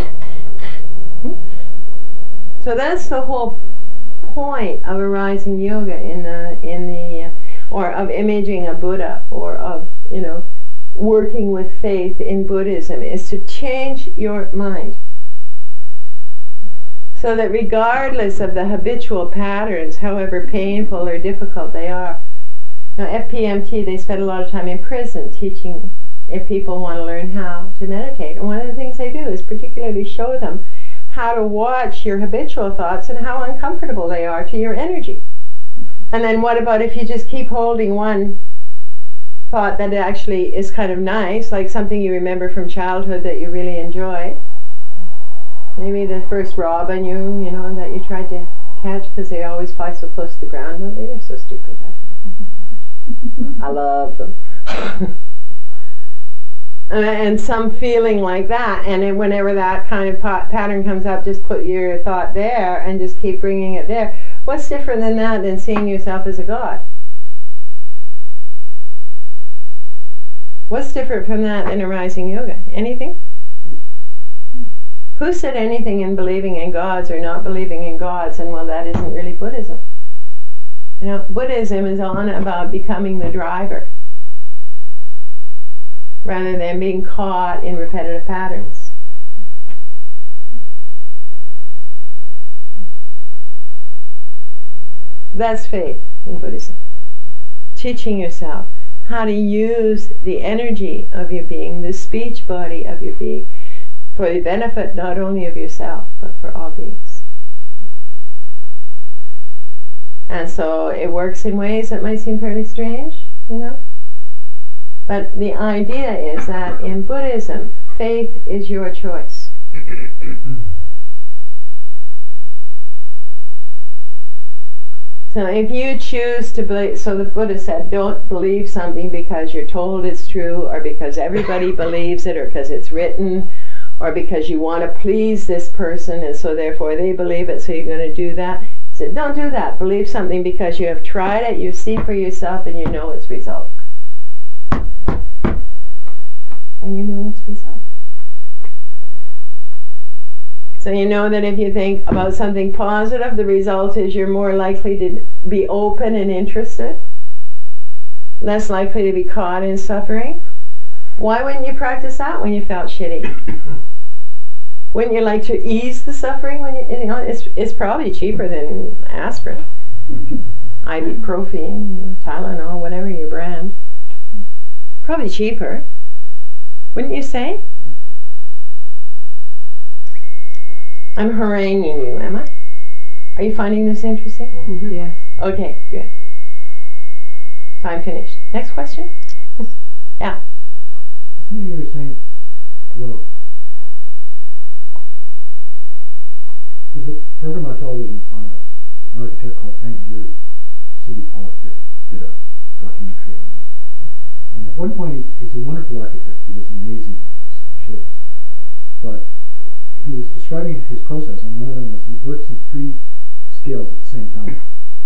So that's the whole point of arising yoga or of imaging a Buddha, or of, working with faith in Buddhism, is to change your mind. So that regardless of the habitual patterns, however painful or difficult they are. Now, FPMT, they spend a lot of time in prison teaching if people want to learn how to meditate. And one of the things they do is particularly show them how to watch your habitual thoughts and how uncomfortable they are to your energy. And then what about if you just keep holding one thought that actually is kind of nice, like something you remember from childhood that you really enjoyed? Maybe the first robin that you tried to catch, because they always fly so close to the ground, don't they? They're so stupid. I love them. And some feeling like that, and then whenever that kind of pattern comes up, just put your thought there and just keep bringing it there. What's different than that than seeing yourself as a god? What's different from that in arising yoga? Anything? Who said anything in believing in gods or not believing in gods, and well, that isn't really Buddhism? Buddhism is on about becoming the driver, rather than being caught in repetitive patterns. That's faith in Buddhism. Teaching yourself how to use the energy of your being, the speech body of your being, for the benefit not only of yourself, but for all beings. And so it works in ways that might seem fairly strange, But the idea is that in Buddhism, faith is your choice. So if you choose to believe, so the Buddha said, don't believe something because you're told it's true, or because everybody believes it, or because it's written, or because you want to please this person and so therefore they believe it, so you're going to do that. He said, don't do that. Believe something because you have tried it, you see for yourself, and you know its result. And you know its result. So you know that if you think about something positive, the result is you're more likely to be open and interested, less likely to be caught in suffering. Why wouldn't you practice that when you felt shitty? Wouldn't you like to ease the suffering when it's probably cheaper than aspirin, ibuprofen, Tylenol, whatever your brand. Probably cheaper. Wouldn't you say? I'm haranguing you, am I? Are you finding this interesting? Mm-hmm. Yes. Okay, good. So I'm finished. Next question? Yeah. Something you were saying about, there's a program on television on an architect called Frank Gehry. Sidney Pollack did a documentary on him. And at one point, he's a wonderful architect. He does amazing shapes. But he was describing his process, and one of them was he works in 3 scales at the same time.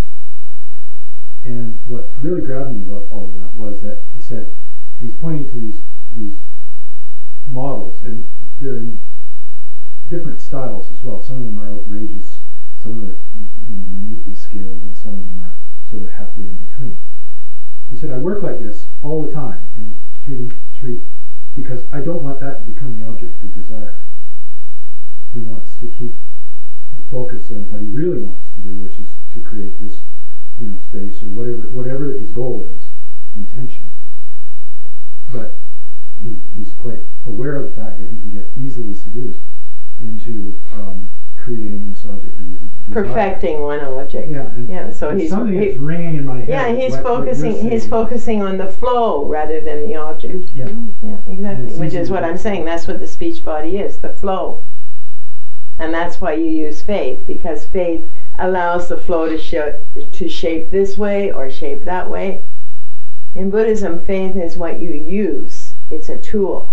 And what really grabbed me about all of that was that he said, he was pointing to these models, and they're in different styles as well. Some of them are outrageous, some of them are minutely scaled, and some of them are sort of halfway in between. He said, I work like this all the time in 3 because I don't want that to become the object of desire. He wants to keep the focus on what he really wants to do, which is to create this, space, or whatever his goal is, intention. But he's quite aware of the fact that he can get easily seduced into creating this object of desire. Perfecting one object. Yeah. So he's something that's ringing in my head. Yeah, he's focusing on the flow rather than the object. Yeah. Yeah, exactly. Which is what I'm saying. That's what the speech body is, the flow. And that's why you use faith, because faith allows the flow to shape this way or shape that way. In Buddhism, faith is what you use. It's a tool.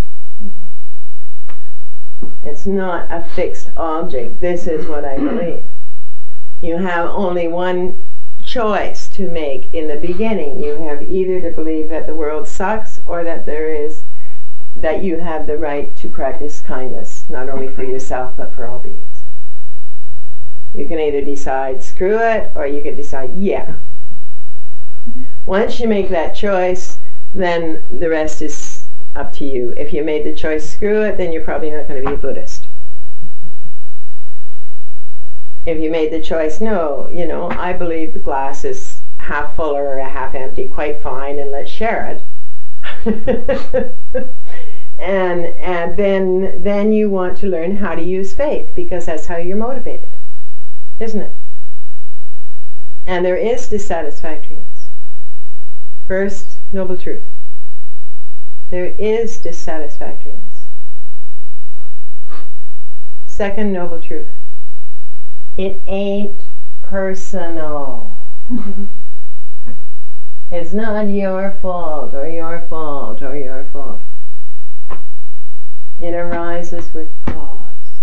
It's not a fixed object. This is what I believe. You have only one choice to make in the beginning. You have either to believe that the world sucks or that that you have the right to practice kindness, not only for yourself but for all beings. You can either decide screw it, or you can decide yeah. Once you make that choice, then the rest is up to you. If you made the choice screw it, then you're probably not going to be a Buddhist. If you made the choice no, I believe the glass is half full or half empty, quite fine, and let's share it. and then you want to learn how to use faith, because that's how you're motivated, isn't it? And there is dissatisfactoriness. First, noble truth. There is dissatisfactoriness. Second, noble truth. It ain't personal. It's not your fault or your fault or your fault. It arises with cause.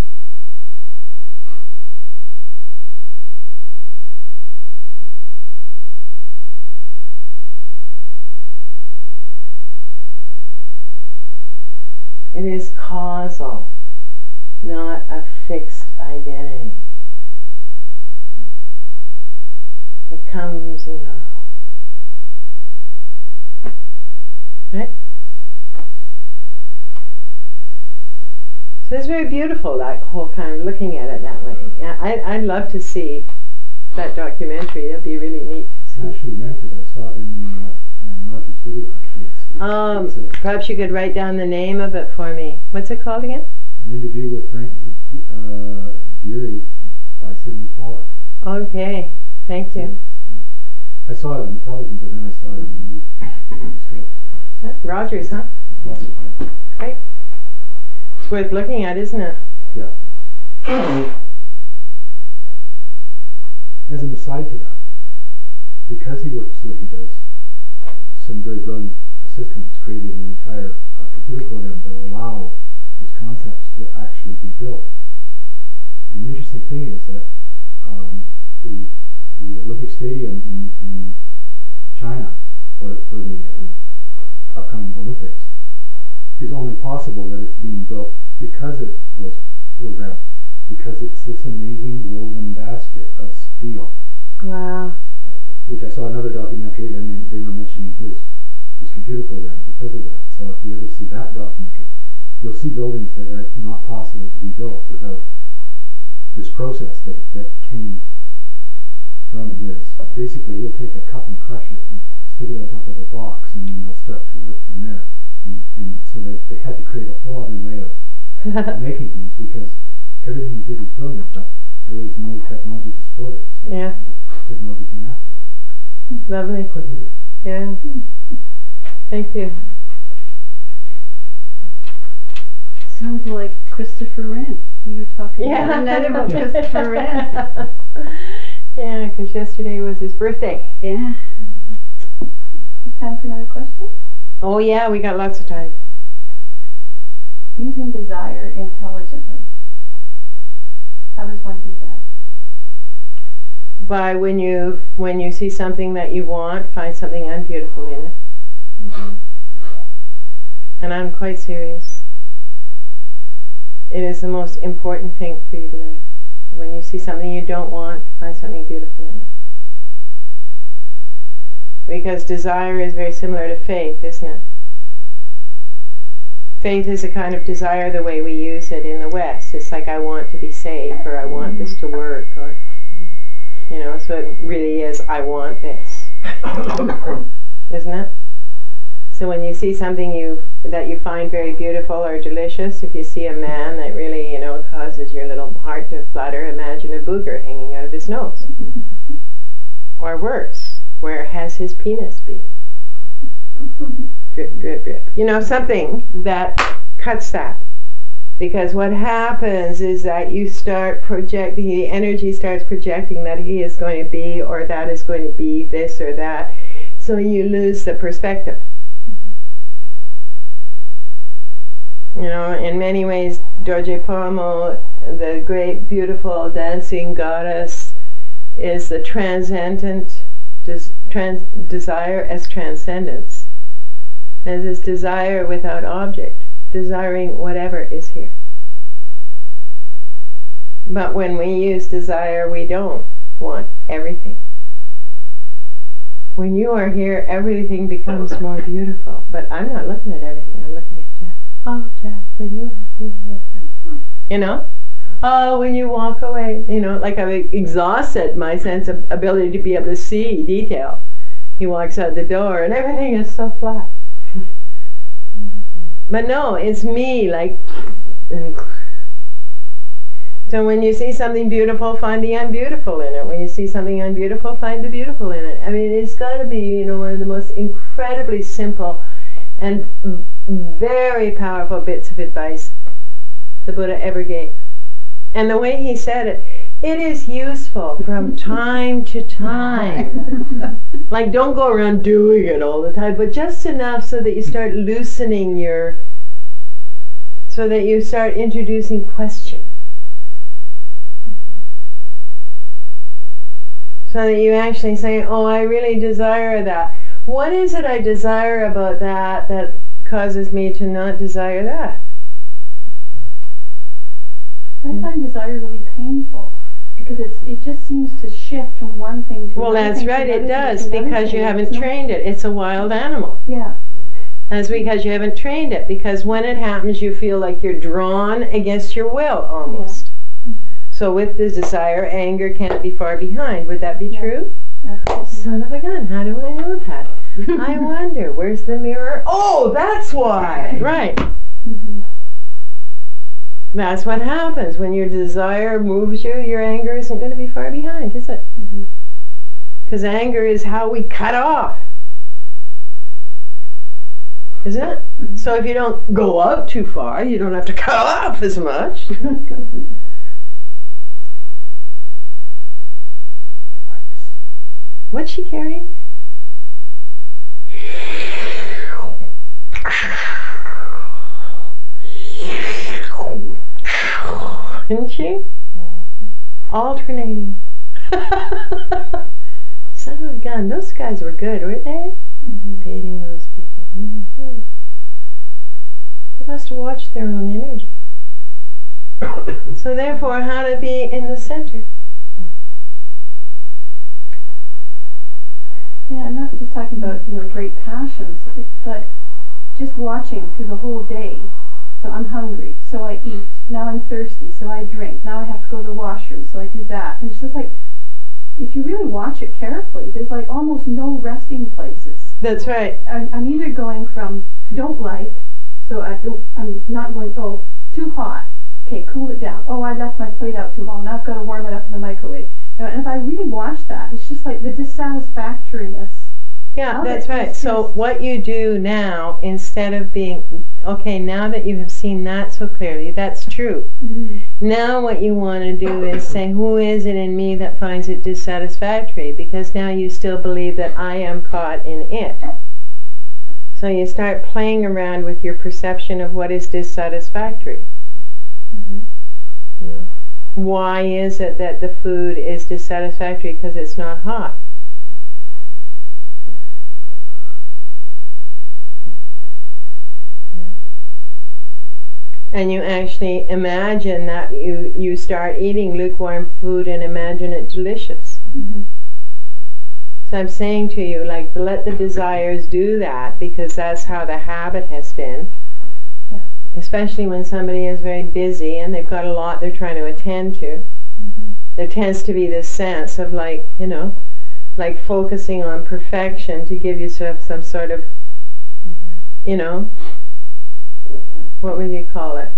It is causal, not a fixed identity. It comes and goes. Right? So it's very beautiful, that whole kind of looking at it that way. Yeah, I'd love to see that documentary. That'd be really neat to see. I actually rented. I saw it in Roger's video. Actually, perhaps you could write down the name of it for me. What's it called again? An interview with Frank Gehry by Sidney Pollack. Okay, thank you. I saw it on television, but then I saw it in the store. Rogers, huh? It's lovely. Great. It's worth looking at, isn't it? Yeah. As an aside to that, because he works the way he does, some very brilliant assistants created an entire computer program that allow his concepts to actually be built. And the interesting thing is that the Olympic Stadium in China for the upcoming Olympics is only possible that it's being built because of those programs, because it's this amazing woven basket of steel. Wow. Which I saw another documentary, and they were mentioning his computer program because of that. So if you ever see that documentary, you'll see buildings that are not possible to be built without this process that came from his. Basically, he'll take a cup and crush it and stick it on top of a box, and then they'll start to work from there. And so they had to create a whole other way of making things, because everything he did was brilliant, but there was no technology to support it. So yeah. Technology came after it. Lovely. Quite good. Yeah. Thank you. Sounds like Christopher Wren. You were talking about Christopher Wren. Yeah, because yesterday was his birthday. Yeah. Time for another question? Oh yeah, we got lots of time. Using desire intelligently. How does one do that? By when you see something that you want, find something unbeautiful in it. Mm-hmm. And I'm quite serious. It is the most important thing for you to learn. When you see something you don't want, find something beautiful in it. Because desire is very similar to faith, isn't it? Faith is a kind of desire the way we use it in the West. It's like, I want to be safe, or I want this to work, or, so it really is, I want this. Isn't it? So when you see something that you find very beautiful or delicious, if you see a man that really, causes your little heart to flutter, imagine a booger hanging out of his nose. Or worse, where has his penis been? Drip, drip, drip. Something that cuts that. Because what happens is that you start projecting, the energy starts projecting that he is going to be, or that is going to be this or that. So you lose the perspective. In many ways, Dorje Pomo, the great, beautiful, dancing goddess, is the transcendent desire as transcendence, as this desire without object, desiring whatever is here. But when we use desire, we don't want everything. When you are here, everything becomes more beautiful. But I'm not looking at everything, I'm looking at Jeff. Oh, Jeff, when you are here. You know? Oh, when you walk away, you know, like I've exhausted my sense of ability to be able to see detail. He walks out the door and everything is so flat. But no, it's me, like. So when you see something beautiful, find the unbeautiful in it. When you see something unbeautiful, find the beautiful in it. I mean, it's got to be, you know, one of the most incredibly simple and very powerful bits of advice the Buddha ever gave. And the way he said it, it is useful from time to time. Like, don't go around doing it all the time, but just enough so that you start loosening so that you start introducing question. So that you actually say, oh, I really desire that. What is it I desire about that causes me to not desire that? I find desire really painful because it just seems to shift from one thing to another. Well, that's right, it does, because you haven't trained it. It's a wild animal. Yeah. That's because you haven't trained it, because when it happens, you feel like you're drawn against your will, almost. Yeah. So with the desire, anger can't be far behind. Would that be true? Absolutely. Son of a gun, how do I know that? I wonder, where's the mirror? Oh, that's why! Right. That's what happens. When your desire moves you, your anger isn't going to be far behind, is it? Because anger is how we cut off. Isn't it? So if you don't go out too far, you don't have to cut off as much. It works. What's she carrying? Isn't she? Alternating. Son of a gun. Those guys were good, weren't they? Baiting those people. They must have watched their own energy. So therefore, how to be in the center. Yeah, not just talking about, you know, great passions, but just watching through the whole day. So I'm hungry, so I eat. Now I'm thirsty, so I drink. Now I have to go to the washroom, so I do that. And it's just like, if you really watch it carefully, there's like almost no resting places. That's right. I'm either going from don't like, so I'm not going, oh, too hot. Okay, cool it down. Oh, I left my plate out too long. Now I've got to warm it up in the microwave. You know, and if I really watch that, it's just like the dissatisfactoriness. Yeah, that's right. So what you do now, instead of being, okay, now that you have seen that so clearly, that's true. Now what you want to do is say, who is it in me that finds it dissatisfactory? Because now you still believe that I am caught in it. So you start playing around with your perception of what is dissatisfactory. You know, why is it that the food is dissatisfactory? Because it's not hot. And you actually imagine that you start eating lukewarm food and imagine it delicious. So I'm saying to you, like, let the desires do that, because that's how the habit has been. Especially when somebody is very busy and they've got a lot they're trying to attend to. There tends to be this sense of, like, you know, like focusing on perfection to give yourself some sort of, you know, what would you call it?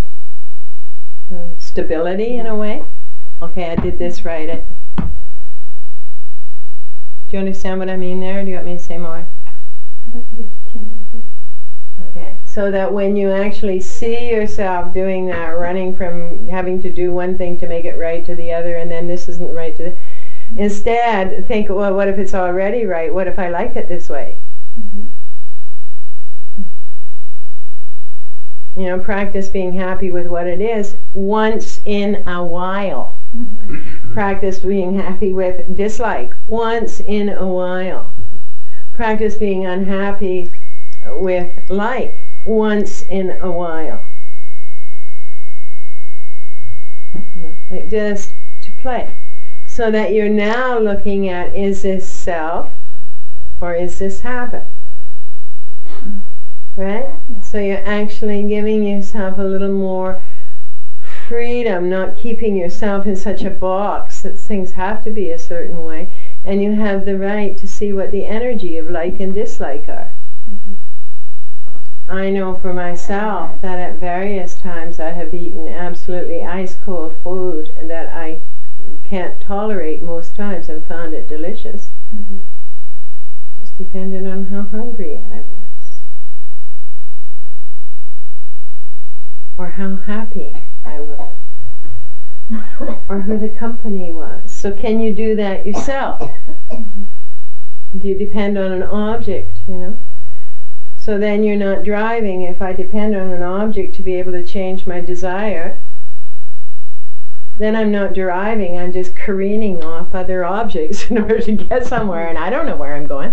Stability, in a way. Okay, I did this right. Do you understand what I mean there? Or do you want me to say more? I'd like you to continue, please. Okay, so that when you actually see yourself doing that, running from having to do one thing to make it right to the other, and then this isn't right to the... Instead, think, well, what if it's already right? What if I like it this way? You know, practice being happy with what it is once in a while. Practice being happy with dislike once in a while. Practice being unhappy with like once in a while. Like just to play. So that you're now looking at, is this self or is this habit? Right? So you're actually giving yourself a little more freedom, not keeping yourself in such a box that things have to be a certain way, and you have the right to see what the energy of like and dislike are. I know for myself that at various times I have eaten absolutely ice cold food that I can't tolerate most times and found it delicious. Just depended on how hungry I was. Or how happy I was. Or who the company was. So can you do that yourself? Do you depend on an object, you know? So then you're not driving. If I depend on an object to be able to change my desire, then I'm not driving, I'm just careening off other objects in order to get somewhere, and I don't know where I'm going.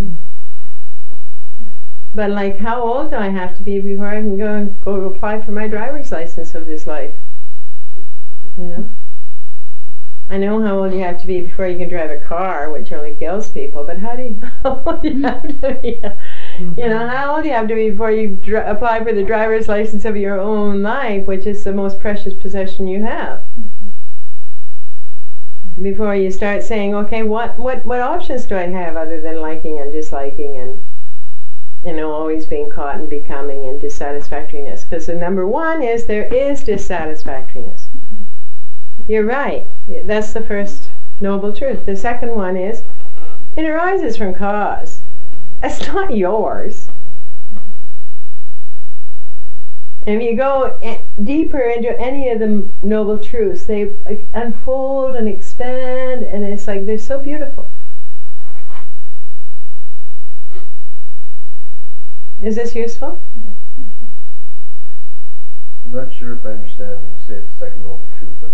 But like, how old do I have to be before I can go apply for my driver's license of this life? You know? I know how old you have to be before you can drive a car, which only kills people, but how old do you have to be? You know, how old do you have to be before you apply for the driver's license of your own life, which is the most precious possession you have? Before you start saying, okay, what options do I have other than liking and disliking and, you know, always being caught and becoming in dissatisfactoriness? Because the number one is there is dissatisfactoriness. You're right. That's the first noble truth. The second one is it arises from cause. It's not yours. And if you go deeper into any of the noble truths, they unfold and expand, and it's like they're so beautiful. Is this useful? Yes, thank you. I'm not sure if I understand when you say the second noble truth, but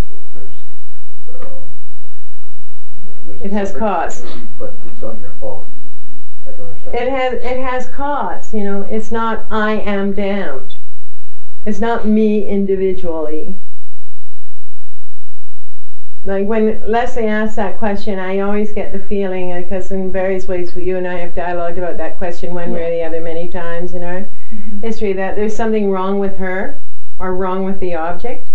there's It has cause. But it's not your fault. I don't understand. It has cause, you know. It's not I am damned. It's not me individually. Like when Leslie asks that question, I always get the feeling, because in various ways you and I have dialogued about that question one way or the other many times in our history, that there's something wrong with her or wrong with the object.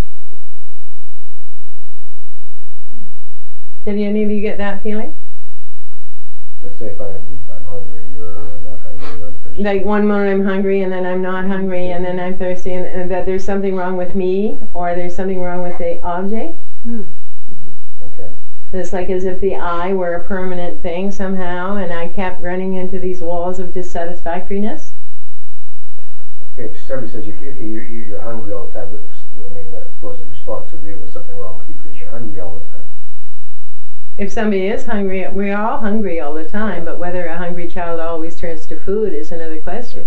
Did any of you get that feeling? Let's say if I'm hungry or I'm not hungry or I'm thirsty. Like one moment I'm hungry and then I'm not hungry and then I'm thirsty, and that there's something wrong with me or there's something wrong with the object. Okay. It's like as if the I were a permanent thing somehow, and I kept running into these walls of dissatisfactoriness. Okay, if somebody says you're hungry all the time, I mean, I suppose the response would be there's something wrong with you because you're hungry all the time. If somebody is hungry, we are all hungry all the time, but whether a hungry child always turns to food is another question.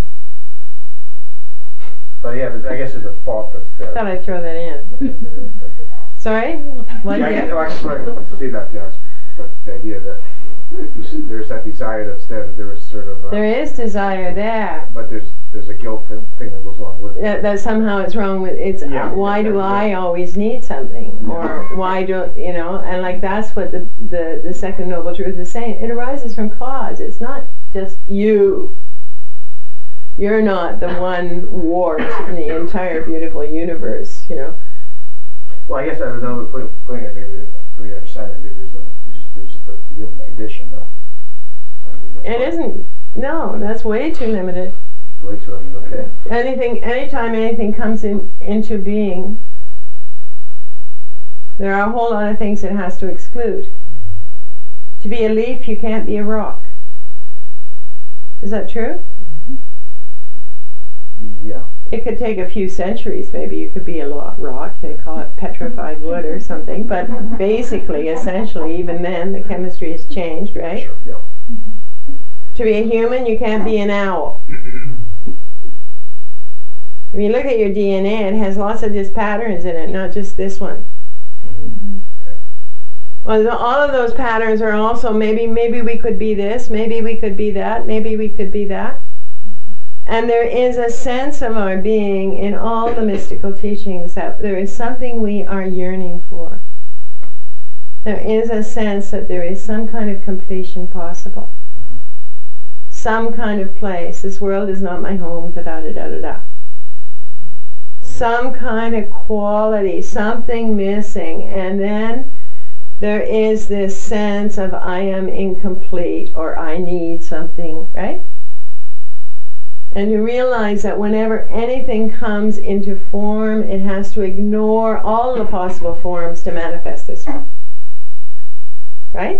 But yeah, but I guess there's a fault that's there. Thought I'd throw that in. Sorry? What? Yeah, I just want to see that, yes. But the idea that there's that desire that's there, that there is sort of... There is desire there. But there's a guilt thing that goes along with it. That somehow it's wrong with, why do I always need something? Or why don't, you know, and like that's what the second noble truth is saying. It arises from cause. It's not just you. You're not the one wart in the entire beautiful universe, you know. Well, I guess I would know putting it maybe for you to understand it. There's the human condition, no? It isn't. No, that's way too limited. Way too limited. Okay. Anytime anything comes into being, there are a whole lot of things it has to exclude. To be a leaf, you can't be a rock. Is that true? Yeah. It could take a few centuries, maybe you could be a rock, they call it petrified wood or something, but basically, essentially, even then, the chemistry has changed, right? Sure, yeah. To be a human, you can't be an owl. If you look at your DNA, it has lots of just patterns in it, not just this one. Well, all of those patterns are also maybe we could be this, maybe we could be that, maybe we could be that. And there is a sense of our being in all the mystical teachings that there is something we are yearning for. There is a sense that there is some kind of completion possible. Some kind of place. This world is not my home, da-da-da-da-da-da. Some kind of quality, something missing, and then there is this sense of I am incomplete or I need something, right? And you realize that whenever anything comes into form, it has to ignore all the possible forms to manifest this one. Right?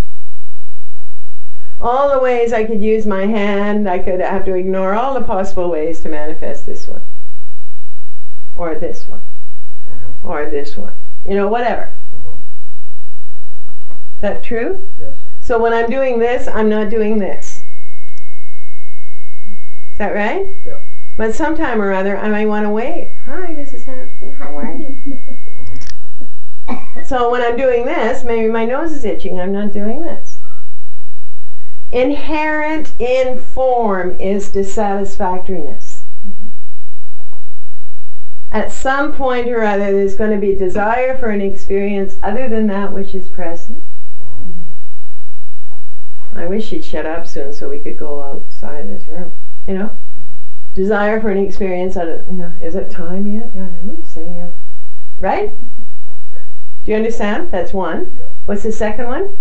All the ways I could use my hand, I could have to ignore all the possible ways to manifest this one. Or this one. Or this one. You know, whatever. Is that true? Yes. So when I'm doing this, I'm not doing this. Is that right? Yeah. But sometime or other, I might want to wave. Hi, Mrs. Hampson, how are you? So when I'm doing this, maybe my nose is itching, I'm not doing this. Inherent in form is dissatisfactoriness. At some point or other, there's going to be desire for an experience other than that which is present. I wish she'd shut up soon so we could go outside this room. You know? Desire for an experience other, you know, is it time yet? Yeah, I'm sitting here. Right? Do you understand? That's one. Yeah. What's the second one?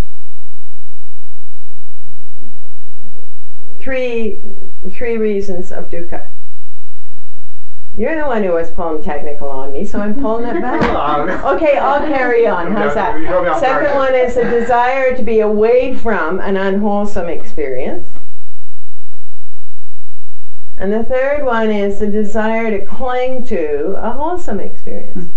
Three reasons of dukkha. You're the one who was pulling technical on me, so I'm pulling it back. Okay, I'll carry on. How's that? Second one is a desire to be away from an unwholesome experience. And the third one is the desire to cling to a wholesome experience.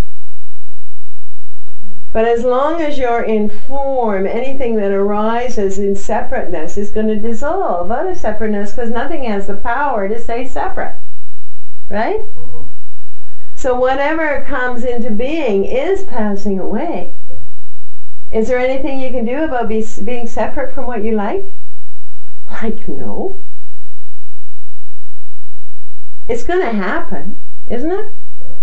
But as long as you're in form, anything that arises in separateness is going to dissolve out of separateness because nothing has the power to stay separate. Right? So whatever comes into being is passing away. Is there anything you can do about being separate from what you like? Like, no. It's going to happen, isn't it?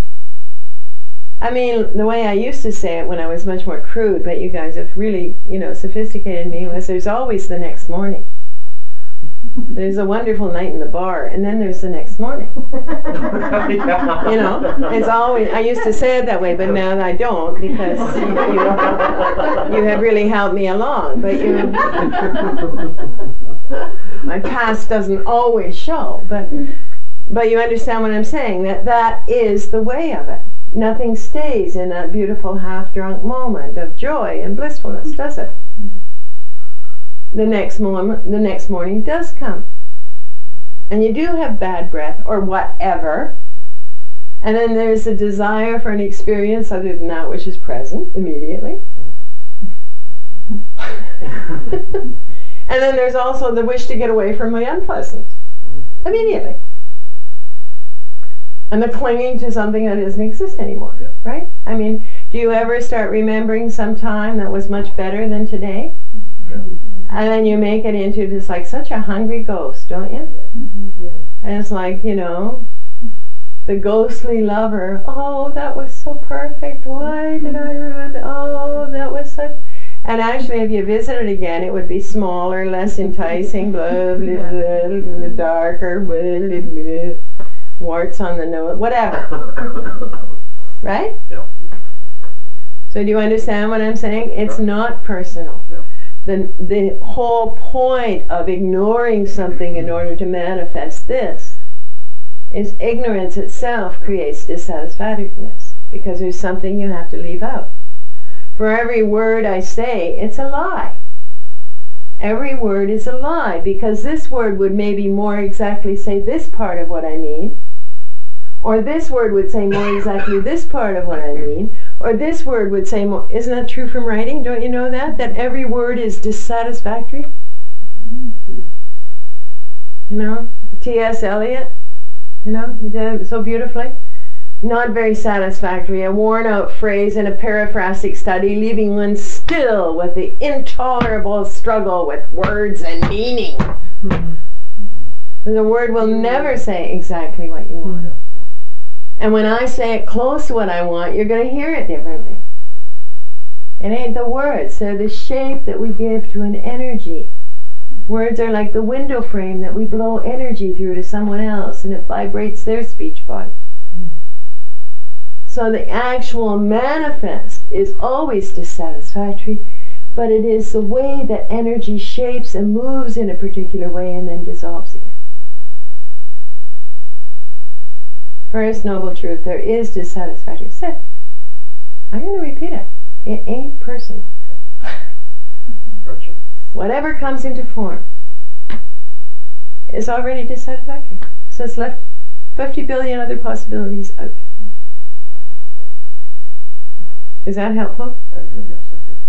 I mean, the way I used to say it when I was much more crude, but you guys have really, you know, sophisticated me, was there's always the next morning. There's a wonderful night in the bar, and then there's the next morning. You know, it's always, I used to say it that way, but now I don't, because you have really helped me along. But my past doesn't always show, but you understand what I'm saying, that is the way of it. Nothing stays in that beautiful half-drunk moment of joy and blissfulness, does it? The next morning does come. And you do have bad breath or whatever. And then there's a desire for an experience other than that which is present immediately. And then there's also the wish to get away from the unpleasant immediately. And the clinging to something that doesn't exist anymore, yeah. Right? I mean, do you ever start remembering some time that was much better than today? Yeah. And then you make it into just like such a hungry ghost, don't you? Yeah. And it's like, you know, the ghostly lover. Oh, that was so perfect. Why did I ruin? Oh, that was such. And actually, if you visit it again, it would be smaller, less enticing, blah, blah, blah, blah, darker, blah, blah, blah. Warts on the nose, whatever. Right? Yeah. So do you understand what I'm saying? It's not personal. Yeah. The whole point of ignoring something in order to manifest this is ignorance itself creates dissatisfactoriness because there's something you have to leave out. For every word I say, it's a lie. Every word is a lie because this word would maybe more exactly say this part of what I mean, or this word would say more exactly this part of what I mean, or this word would say more. Isn't that true from writing? Don't you know that? That every word is dissatisfactory? You know, T.S. Eliot, you know, he said it so beautifully. not very satisfactory, a worn-out phrase in a paraphrastic study, leaving one still with the intolerable struggle with words and meaning. The word will never say exactly what you want. And when I say it close to what I want, you're going to hear it differently. It ain't the words, they're the shape that we give to an energy. Words are like the window frame that we blow energy through to someone else, and it vibrates their speech body. So the actual manifest is always dissatisfactory, but it is the way that energy shapes and moves in a particular way and then dissolves again. First noble truth, there is dissatisfactory. Said, I'm going to repeat it. It ain't personal. Gotcha. Whatever comes into form is already dissatisfactory. So it's left 50 billion other possibilities out. Is that helpful? Yes, I did.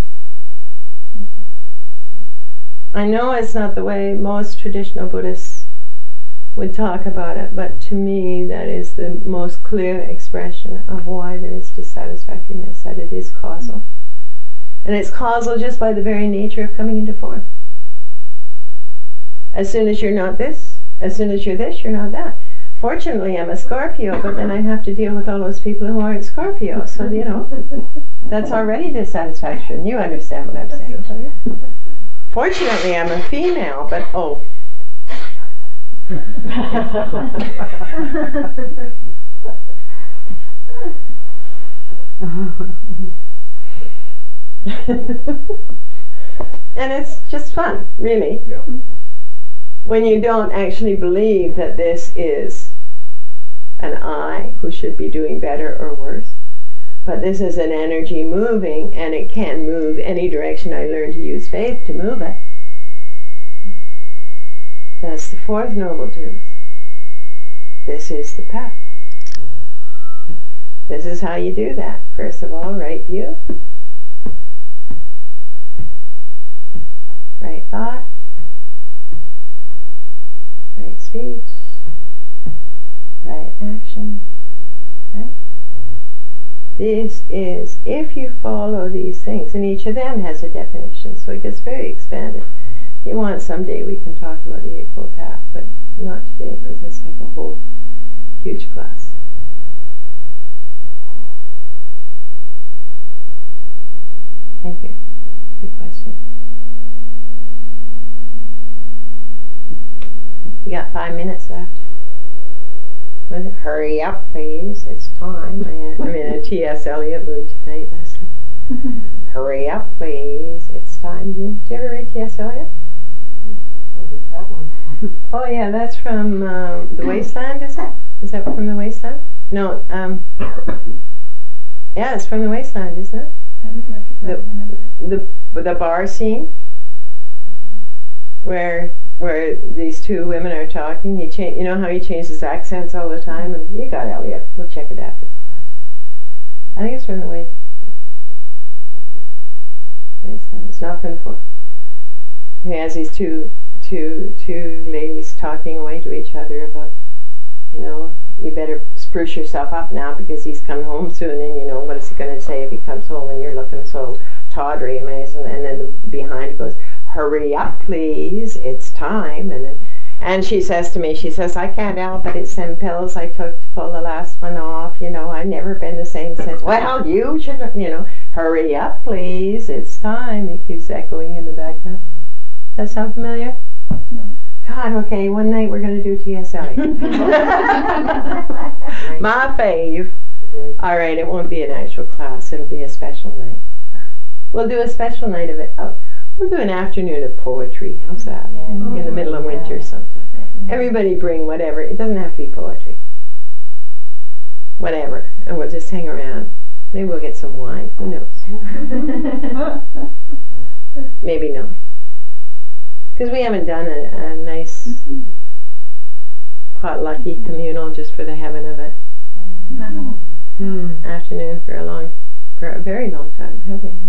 I know it's not the way most traditional Buddhists would talk about it, but to me that is the most clear expression of why there is dissatisfactoriness, that it is causal. And it's causal just by the very nature of coming into form. As soon as you're not this, as soon as you're this, you're not that. Fortunately, I'm a Scorpio, but then I have to deal with all those people who aren't Scorpio, so you know, that's already dissatisfaction. You understand what I'm saying. Fortunately, I'm a female, but oh. And it's just fun, really. Yeah. When you don't actually believe that this is an I who should be doing better or worse, but this is an energy moving, and it can move any direction. I learned to use faith to move it. That's the fourth noble truth. This is the path. This is how you do that. First of all, right view, right thought, right speech, right action, right? This is, if you follow these things, and each of them has a definition, so it gets very expanded. You want someday we can talk about the Eightfold Path, but not today, because it's like a whole huge class. Thank you. Good question. You got 5 minutes left. Was it? Hurry up, please. It's time. I'm in a T.S. Eliot mood tonight, Leslie. Hurry up, please. It's time. Did you ever read T.S. Eliot? That one. Oh yeah, that's from The Wasteland, is it? Is that from The Wasteland? No, yeah, it's from The Wasteland, isn't it? I don't remember. The bar scene where these two women are talking. You know how he changes accents all the time, and you got Eliot. We'll check it after the class. I think it's from The Wasteland. It's not from the four. He has these two ladies talking away to each other about, you know, you better spruce yourself up now because he's coming home soon, and you know, what is he going to say if he comes home and you're looking so tawdry, amazing. And then behind goes, hurry up please, it's time. And she says to me, she says, I can't help it, it's them pills I took to pull the last one off, you know, I've never been the same since. Well, you should, you know, hurry up please, it's time. It keeps echoing in the background. That sound familiar? No. God, okay, one night we're going to do T.S. Eliot. My fave. Alright, it won't be an actual class, it'll be a special night. We'll do a special night of it. We'll do an afternoon of poetry. How's that? Yeah. In the middle of winter sometime. Everybody bring whatever. It doesn't have to be poetry. Whatever. And we'll just hang around. Maybe we'll get some wine. Who knows? Maybe not. Because we haven't done a nice potlucky communal just for the heaven of it. No. Afternoon for a very long time, have we?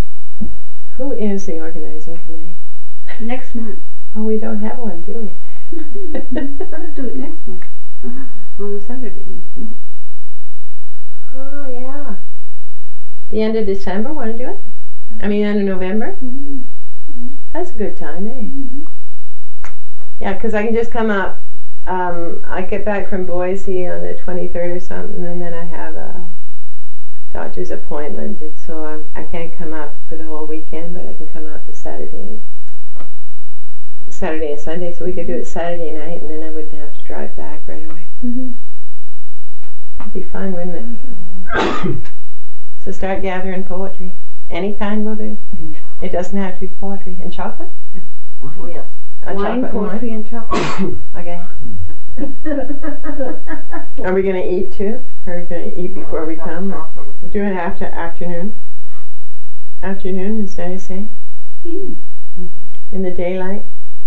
Who is the organizing committee? Next month. Oh, we don't have one, do we? Let's do it next month. On the Saturday. No. Oh, yeah. The end of December, want to do it? I mean, end of November? Mm-hmm. That's a good time, eh? Mm-hmm. Yeah, because I can just come up. I get back from Boise on the 23rd or something, and then I have a doctor's appointment, and so I can't come up for the whole weekend, but I can come up the Saturday and Sunday, so we could do it Saturday night, and then I wouldn't have to drive back right away. Mm-hmm. It'd be fun, wouldn't it? So start gathering poetry. Any kind will do. It doesn't have to be poetry. And chocolate? Oh, yes. Chocolate Wine, and poetry, and chocolate. Okay. Are we going to eat too? Or are we going to eat before we come? Or we're doing it after afternoon? Afternoon instead of saying? Yeah. In the daylight?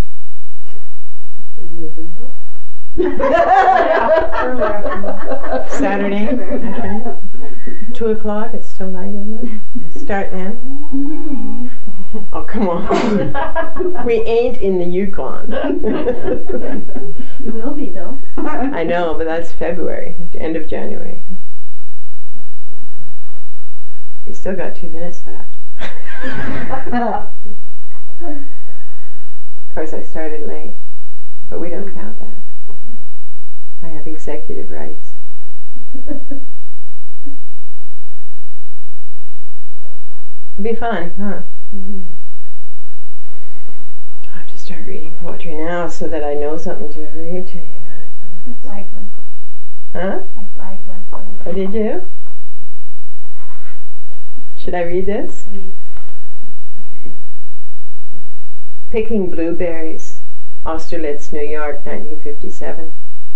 Early afternoon. Saturday afternoon? 2 o'clock, it's still light, isn't it? Start then? Oh, come on. We ain't in the Yukon. You will be, though. I know, but that's February, end of January. You still got 2 minutes left. Of course, I started late, but we don't count that. I have executive rights. It'll be fun, huh? Mm-hmm. I have to start reading poetry now so that I know something to read to you guys. I flagged one. Huh? I flagged one for you. Oh, did you? Should I read this? Please. Picking Blueberries, Austerlitz, New York, 1957.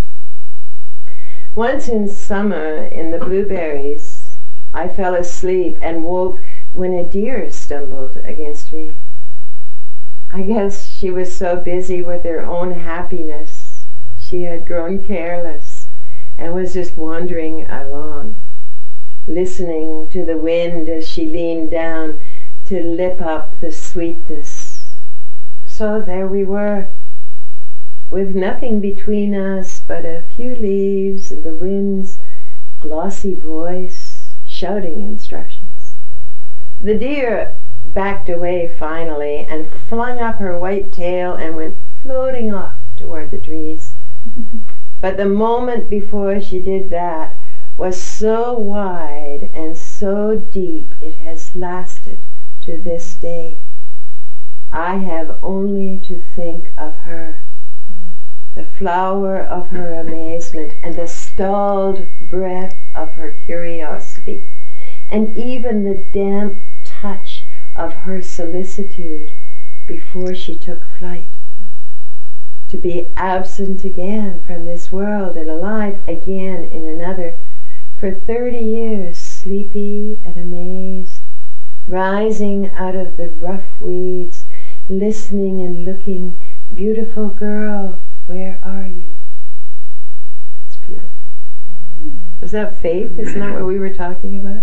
Once in summer, in the blueberries, I fell asleep and woke when a deer stumbled against me. I guess she was so busy with her own happiness, she had grown careless and was just wandering along, listening to the wind as she leaned down to lip up the sweetness. So there we were, with nothing between us but a few leaves and the wind's glossy voice shouting instructions. The deer backed away finally and flung up her white tail and went floating off toward the trees. But the moment before she did that was so wide and so deep it has lasted to this day. I have only to think of her, the flower of her amazement and the stalled breath of her curiosity, and even the damp touch of her solicitude before she took flight. To be absent again from this world and alive again in another, for 30 years sleepy and amazed, rising out of the rough weeds, listening and looking, beautiful girl, where are you? That's beautiful. Was that faith? Isn't that what we were talking about?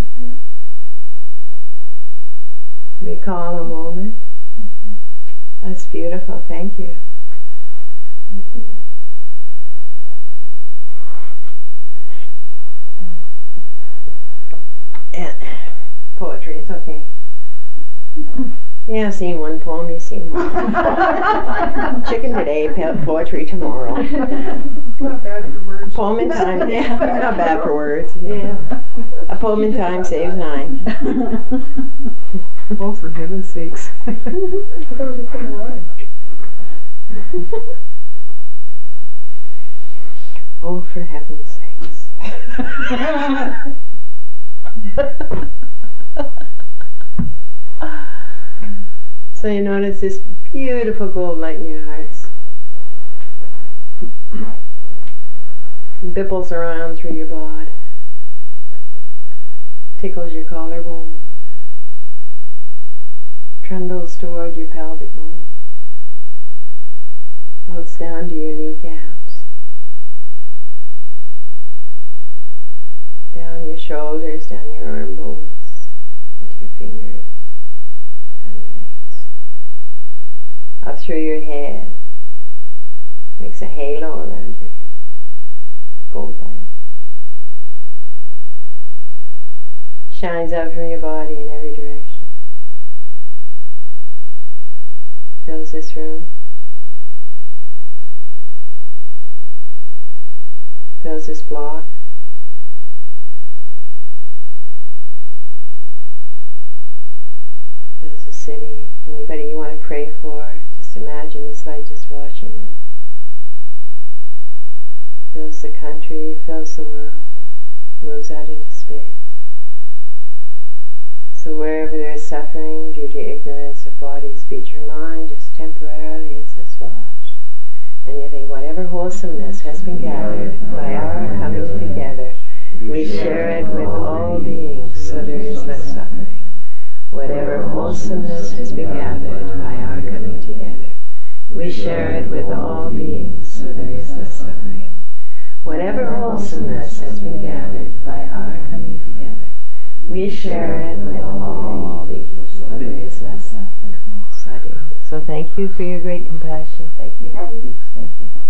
Recall a moment. That's beautiful. Thank you. And poetry, it's okay. Yeah, seen one poem, you seen one. Chicken today, poetry tomorrow. Not bad for words. Poem in time, yeah, not bad for words. Yeah. A poem in time saves 9. Oh, for heaven's sakes. I thought it was a fucking rhyme. Oh, for heaven's sakes. So you notice this beautiful gold light in your hearts. Bipples around through your bod. Tickles your collarbone. Trundles toward your pelvic bone. Floats down to your kneecaps. Down your shoulders, down your arm bones, into your fingers, down your legs, up through your head, Makes a halo around your head. Gold light. Shines out from your body in every direction. Fills this room. Fills this block. Fills the city. Anybody you want to pray for, just imagine this light just washing them. Fills the country, fills the world, moves out into space. So wherever there is suffering due to ignorance of body, speech, or mind, just temporarily it's as washed. And you think whatever wholesomeness has been gathered by our coming together, we share it with all beings so there is less suffering. Whatever wholesomeness has been gathered by our coming together, we share it with all beings so there is less suffering. Whatever wholesomeness has been gathered by our coming together, we share it with all beings so there is less suffering. Sadhu. So thank you for your great compassion. Thank you. Thank you.